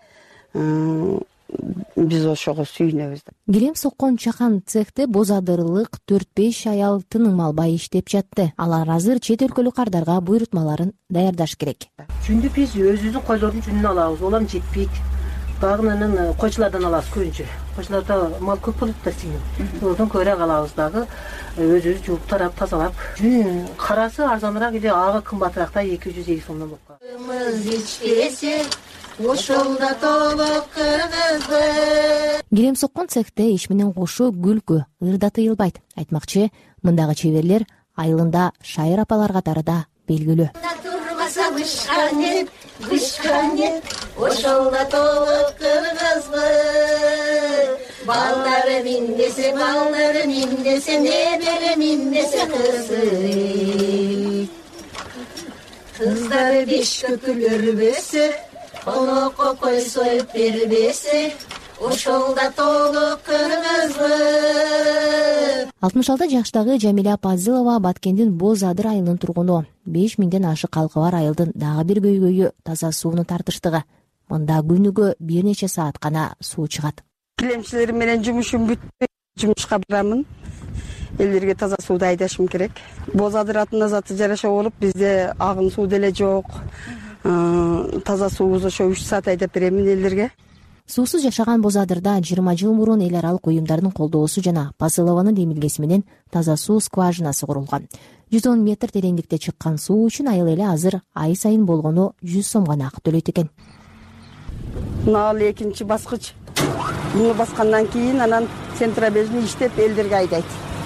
биз ошого сүйүнөбүз. Килем соккон чакан цехте Боз Адырлык төрт беш аял тыным албай иштеп жатты. Алар азыр чет өлкөлүк кардарга буйрутмаларын даярдаш керек. Жүндү биз өзүбүздүн койдордун жүнүн алабыз, улам жетпейт. Багынын койчулардан алабыз көбүнчө. Койчуларда мал көп болот да синин. Олордон көбүрөөк алабыз дагы. Өзүбүз жууп тарап, тазалап. Жүн карасы арзаныраак эле, ага кымбатыраак да эки жүз элүү сомдон болот. Ошолда толук кыргызбыз. Килем соккон цехте иш менен кошо күлкү, ырда тыйылбайт. Айтмакчы, мындагы чеберлер айылында шайыр апалар катары да белгилүү. Турмаса бышканет, бышканет, ошолда толук кыргызбыз. Балдары мин десе, балдары мин десе, небере мин десе кызы. Кыздары беш көкүлөр бөсө, Олоко кой союп бербесе, ошолда толук кыргызбыз. алтымыш алты жаштагы Жамиля Пазылова Баткендин Боз Адыр айылынын тургуну. беш миңден ашык калкы бар айылдын дагы бир көйгөйү таза суунун тартыштыгы. Мында күнүгө бир нече саат гана суу чыгат. Килемчилер менен жумушум бүттү. Жумушка барамын. элдерге таза сууду айдашым керек. Боз адыратын азаты жараша болуп, бизде агын суу деле жок. Таза суубузду ошо үч саат айдап беремин элдерге. Суусуз жашаган Боз Адырда жыйырма жыл мурун эл аралык уюмдардын колдоосу жана Пазылованын демилгеси менен таза суу скважинасы курулган. жүз он метр тереңдикте чыккан суу үчүн айыл эле азыр ай сайын болгону жүз сом гана акы төлөйт экен. Мына ал экинчи баскыч. Муну баскандан кийин анан центробежный иштеп элдерге айдайт.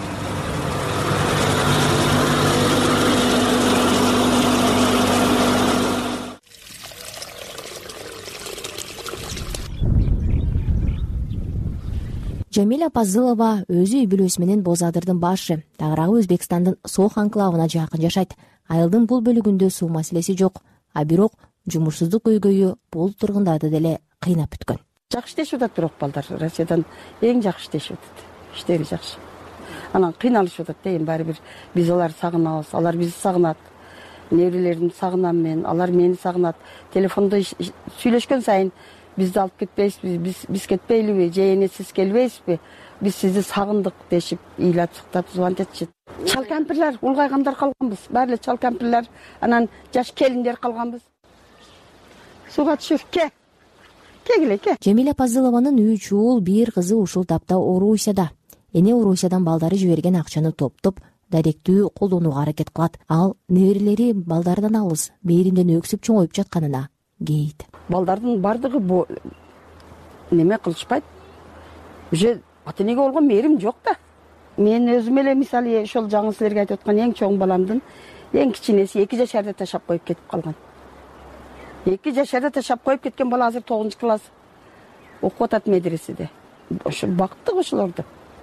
Жамиля Пазылова өзү үй бүлөсү менен Боз Адырдын башы, тагыраагы Өзбекстандын Сох анклавына жакын жашайт. Айылдын бул бөлүгүндө суу маселеси жок, а бирок жумушсуздук көйгөйү бул тургундарды деле кыйнап бүткөн. Жакшы иштешип атат бирок балдар Россиядан эң жакшы иштешип атат. Иштери жакшы. Анан кыйналышып атат дейм, баары бир биз аларды сагынабыз, алар бизди сагынат. Неберелеримди сагынам мен, алар мени сагынат. Телефондо сүйлөшкөн сайын бизди алып кетпейсизби, биз биз кетпейлиби, же эне сиз келбейсизби? Биз сизди сагындык дешип, ыйлап суктап звонтатчы. Чал кампирлер, улгайгандар калганбыз. Баары эле чал кампирлер, анан жаш келиндер калганбыз. Суга түшүр, ке. Кегиле, ке. Жамиля Пазылованын үч уул, бир кызы ушул тапта Орусияда. Эне Орусиядан балдары жиберген акчаны топтоп, даректүү колдонууга аракет кылат. Ал неберелери балдардан алыс, беримден өксүп чоңоюп жатканына кейт. Балдардын бардыгы бу неме кылышпайт. Уже ата-энеге болгон мээрим жок да. Мен өзүм эле мисалы ошол жаңы силерге айтып аткан эң чоң баламдын эң кичинеси эки жашарда ташап коюп кетип калган. эки жашарда ташап коюп кеткен бала азыр тогузунчу класс окуп атат медреседе. Ошо бактык ошолорду.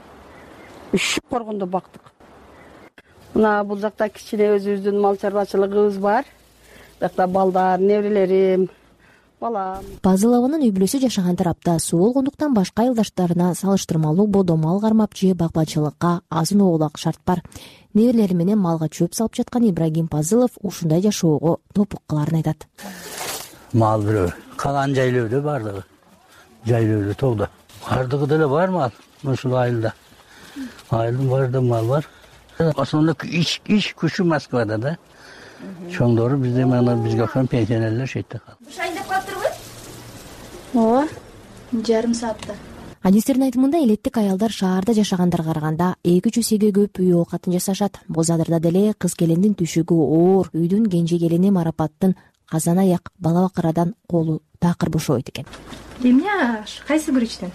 Үшүп коргондо бактык. Мына бул жакта кичине өзүбүздүн мал чарбачылыгыбыз бар. Бакта балдар, неберелерим, балам. Пазылованын үй бүлөсү жашаган тарапта суу болгондуктан башка айылдаштарына салыштырмалуу бодомал кармап же багбанчылыкка азын оолак шарт бар. Неберелери менен малга чөп салып жаткан Ибрагим Пазылов ушундай жашоого топук кыларын айтат. Мал бирөө, калган жайлоодо бардыгы. Жайлоодо тогдо. Бардыгы деле бар мал ушул айылда. Айылдын баарында мал бар. Основной иш иш күчү Москвада да. Чоңдору бизде мына бизге окшогон пенсионерлер шетте калды. Шайындап калыптырбы? Ооба. Жарым саатта. Адистердин айтымында элеттик аялдар шаарда жашагандарга караганда эки үч эсеге көп үй оокатын жасашат. Боз Адырда деле кыз келиндин түшүгү оор, үйдүн кенже келини Марапаттын казан аяк бала бакырадан колу такыр бошобойт экен. Эмне аш? Кайсы күрүчтөн?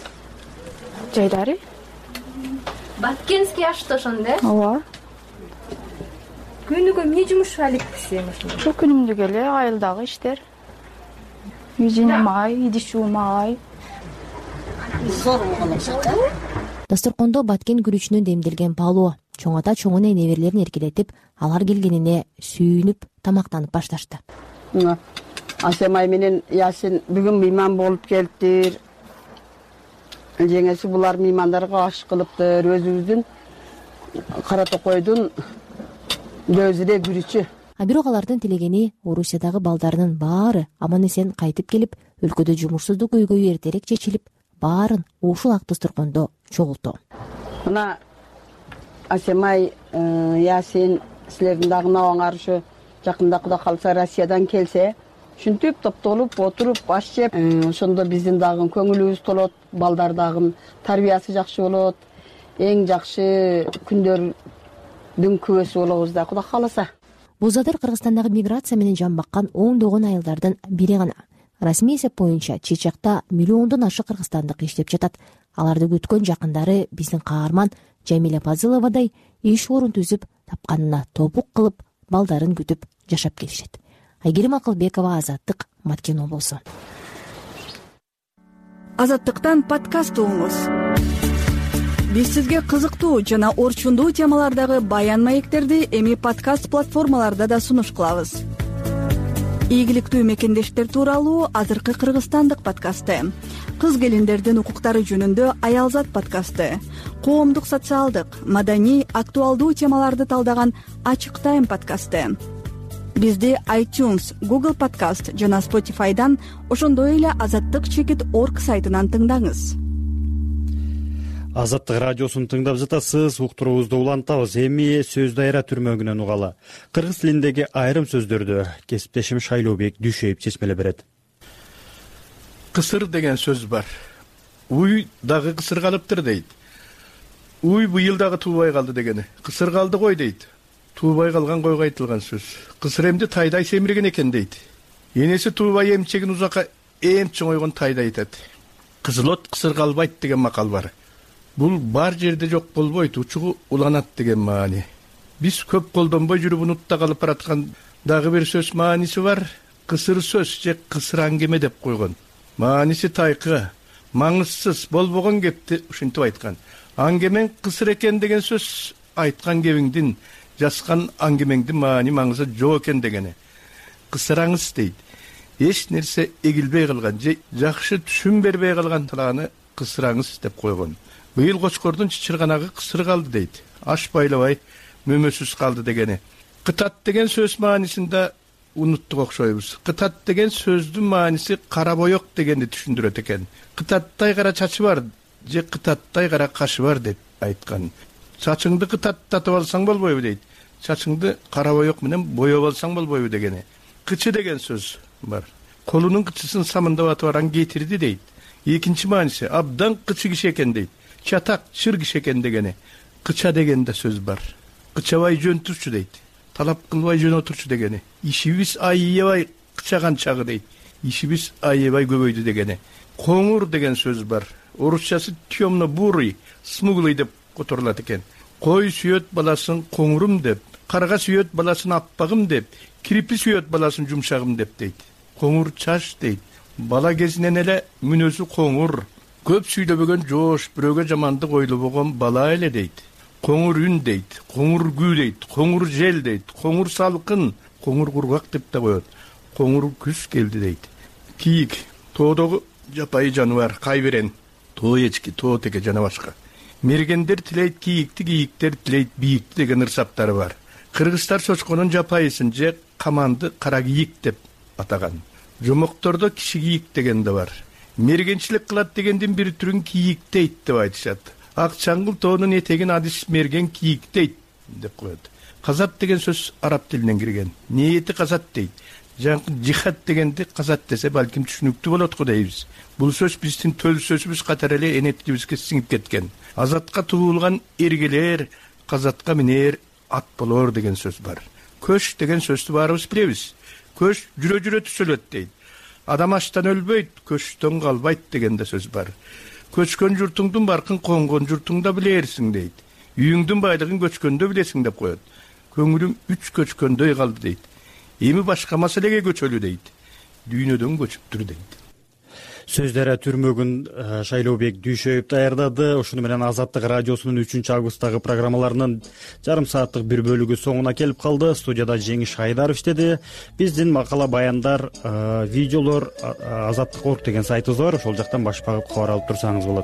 Жайдары? Баткенский ашты ошондо? Ооба. Күнүгө эмне жумуш алектисиң ошондо? Ошо күнүмдүк эле айылдагы иштер. Үй жыйнам ай, идиш жуум ай. Зор болгон окшойт да? Дасторкондо баткен күрүчүнөн демделген палоо. Чоң ата чоң эне неберелерин эркелетип, алар келгенине сүйүнүп тамактанып башташты. Асемай менен Ясин бүгүн мейман болуп келиптир. Жеңеси булар меймандарга аш кылыптыр. Өзүбүздүн Кара Токойдун дөзүдө күрүчү. А бирок алардын тилегени Орусиядагы балдарынын баары аман эсен кайтып келип, өлкөдө жумушсуздук көйгөйү эртерээк чечилип, баарын ушул ак дасторкондо чогултуу. Мына Асемай, Ясин силердин дагы набаңар ушу жакында Кудай кааласа Россиядан келсе, ушинтип топтолуп отуруп аш жеп, ошондо биздин дагы көңүлүбүз толот, балдар дагы тарбиясы жакшы болот, эң жакшы күндөрдүн күбөсү болобуз да Кудай кааласа. Боз Адыр Кыргызстандагы миграция менен жан баккан оңдогон айылдардын бири гана. Расмий эсеп боюнча Чечакта миллиондон ашык кыргызстандык иштеп жатат. Аларды күткөн жакындары биздин каарман Жамиля Пазыловадай иш орун түзүп, тапканына топук кылып, балдарын күтүп жашап келишет. Айгерим Акылбекова, Азаттык, Маткен облусу. Азаттыктан подкаст угуңуз. Биз сизге кызыктуу жана орчундуу темалардагы баян маектерди эми подкаст платформаларда да сунуш кылабыз. Ийгиликтүү мекендештер тууралуу азыркы кыргызстандык подкасты, кыз келиндердин укуктары жөнүндө Аялзат подкасты, коомдук социалдык, маданий, актуалдуу темаларды талдаган Ачык Тайм подкасты. Бизди iTunes, Google Podcast жана Spotify'дан, ошондой эле азаттык чекит точка орг сайтынан тыңдаңыз. Азаттык радиосун тыңдап жатасыз. Уктуруубузду улантабыз. Эми сөз дайра түрмөгүнөн угалы. Кыргыз тилиндеги айрым сөздөрдү кесиптешим Шайлообек Дүйшөев чечмелеп берет. Кысыр деген сөз бар. Уй дагы кысыр калыптыр дейт. Уй быйыл дагы туубай калды дегени. Кысыр калды кой дейт. Туубай калган койго айтылган сөз. Кысыр эмди тайдай семирген экен дейт. Энеси туубай эмчегин узакка эм чоңойгон тайдай айтат. Кызыл от кысыр калбайт деген макал бар. Бул бар жерде жок болбойт, учугу уланат деген маани. Биз көп колдонбой жүрүп унутта калып бараткан дагы бир сөз мааниси бар. Кысыр сөз же кысыр аңгеме деп койгон. Мааниси тайкы, маңызсыз болбогон кепти ушинтип айткан. Аңгемең кысыр экен деген сөз айткан кебиңдин, жазган аңгемеңдин маани маңызы жок экен дегени. Кысыраңыз дейт. Эч нерсе эгилбей калган же жакшы түшүн бербей калган талааны кысыраңыз деп койгон. Быйыл Кочкордун чычырганагы кысыр калды дейт. Аш байлабай мөмөсүз калды дегени. Кытат деген сөз маанисинде унуттук окшойбуз. Кытат деген сөздүн мааниси кара боек дегенди түшүндүрөт экен. Кытаттай кара чачы бар же кытаттай кара кашы бар деп айткан. Чачыңды кытаттатып алсаң болбойбу дейт. Чачыңды кара боек менен боеп алсаң болбойбу дегени. Кычы деген сөз бар. Колунун кычысын самындап атып аран кетирди дейт. Экинчи мааниси абдан кычы киши экен дейт. Чатак чыр киши экен дегени. Кыча деген да сөз бар. Кычабай жөн турчу дейт. Талап кылбай жөн отурчу дегени. Ишибиз айыбай кычаган чагы дейт. Ишибиз айыбай көбөйдү дегени. Коңур деген сөз бар. Орусчасы темно бурый, смуглый деп которулат экен. Кой сүйөт баласын коңурум деп, карга сүйөт баласын аппагым деп, кирпи сүйөт баласын жумшагым деп дейт. Коңур чаш дейт. Бала кезинен эле мүнөзү коңур. Көп сүйлөбөгөн жоош, бирөөгө жамандык ойлобогон бала эле дейт. Коңур үн дейт, коңур күү дейт, коңур жел дейт, коңур салкын, коңур кургак деп да коет. Коңур күз келди дейт. Кийик, тоодогу жапайы жаныбар, кайберен, тоо эчки, тоо теке жана башка. Мергендер тилейт кийикти, кийиктер тилейт бийикти деген ырсаптары бар. Кыргыздар чочконун жапайысын же каманды кара кийик деп атаган. Жомоктордо киши кийик деген да бар. Мергенчилик кылат дегендин бир түрүн кийиктейт деп айтышат. Ак чаңгыл тоонун этегин адис мерген кийиктейт деп коет. Казат деген сөз араб тилинен кирген. Ниети казат дейт. Жаңкы жихад дегенди казат десе балким түшүнүктүү болот го дейбиз. Бул сөз биздин төл сөзүбүз катары эле энеттибизге сиңип кеткен. Азатка туулган эргелер, казатка минер ат болор деген сөз бар. Көч деген сөздү баарыбыз билебиз. Көч жүрө жүрө түзөлөт дейт. Адам аштан өлбөйт, көчтөн калбайт деген да сөз бар. Көчкөн журтуңдун баркын коңгон журтуңда билерсиң дейт. Үйүңдүн байлыгын көчкөндө билесиң деп коет. Көңүлүм үч көчкөндөй калды дейт. Эми башка маселеге көчөлү дейт. Дүйнөдөн көчүптүр дейт. Сөздөрү түрмөгүн Шайлообек Дүйшөев даярдады. Ошону менен Азаттык радиосунун үчүнчү августтагы программаларынын жарым сааттык бир бөлүгү соңуна келип калды. Студияда Жеңиш Айдаров иштеди. Биздин макала, баяндар, видеолор азаттык точка орг деген сайтыбыз бар. Ошол жактан баш багып кабар алып турсаңыз болот.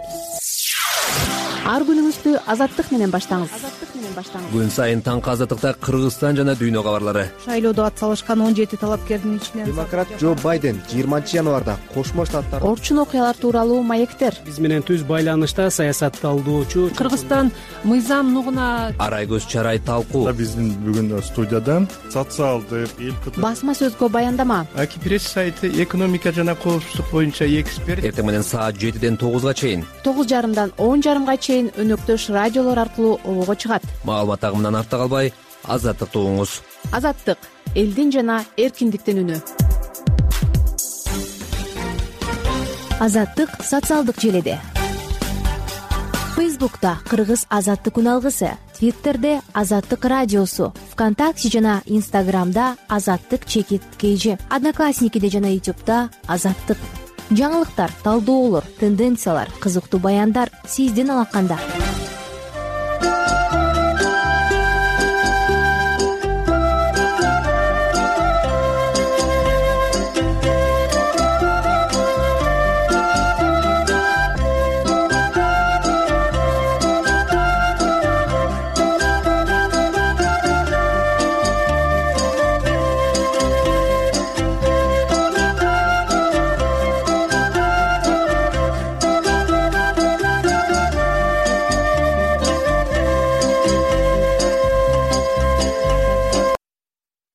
Ар күнүңүздү Азаттык менен баштаңыз. Күн сайын таңкы Азаттыкта Кыргызстан жана дүйнө кабарлары. Шайлоодо ат салышкан он жети талапкердин ичинен демократ Джо Байден жыйырманчы январда Кошмо Штаттар орчун окуялар тууралуу маектер. Биз менен түз байланышта саясат талдоочу Кыргызстан мыйзам нугуна арай көз чарай талкуу. Биздин бүгүн студиядан социалдык эл басма сөзгө баяндама. Аки пресс сайты экономика жана коопсуздук боюнча эксперт. Эртең менен саат жетиден тогузга чейин, тогуз жарымдан он жарымга чейин өнөктөш радиолор аркылуу обого чыгат. Маалымат агымынан артта калбай, Азаттыкты угуңуз. Азаттык — элдин жана эркиндиктин үнү. Азаттык социалдык желеде. Фейсбукта Кыргыз Азаттык күн алгысы, Твиттерде Азаттык радиосу, ВКонтакте жана Инстаграмда Азаттык чекит кейжи, Одноклассникиде жана Ютубта Азаттык. Жаңылыктар, талдоолор, тенденциялар, кызыктуу баяндар сиздин алаканда.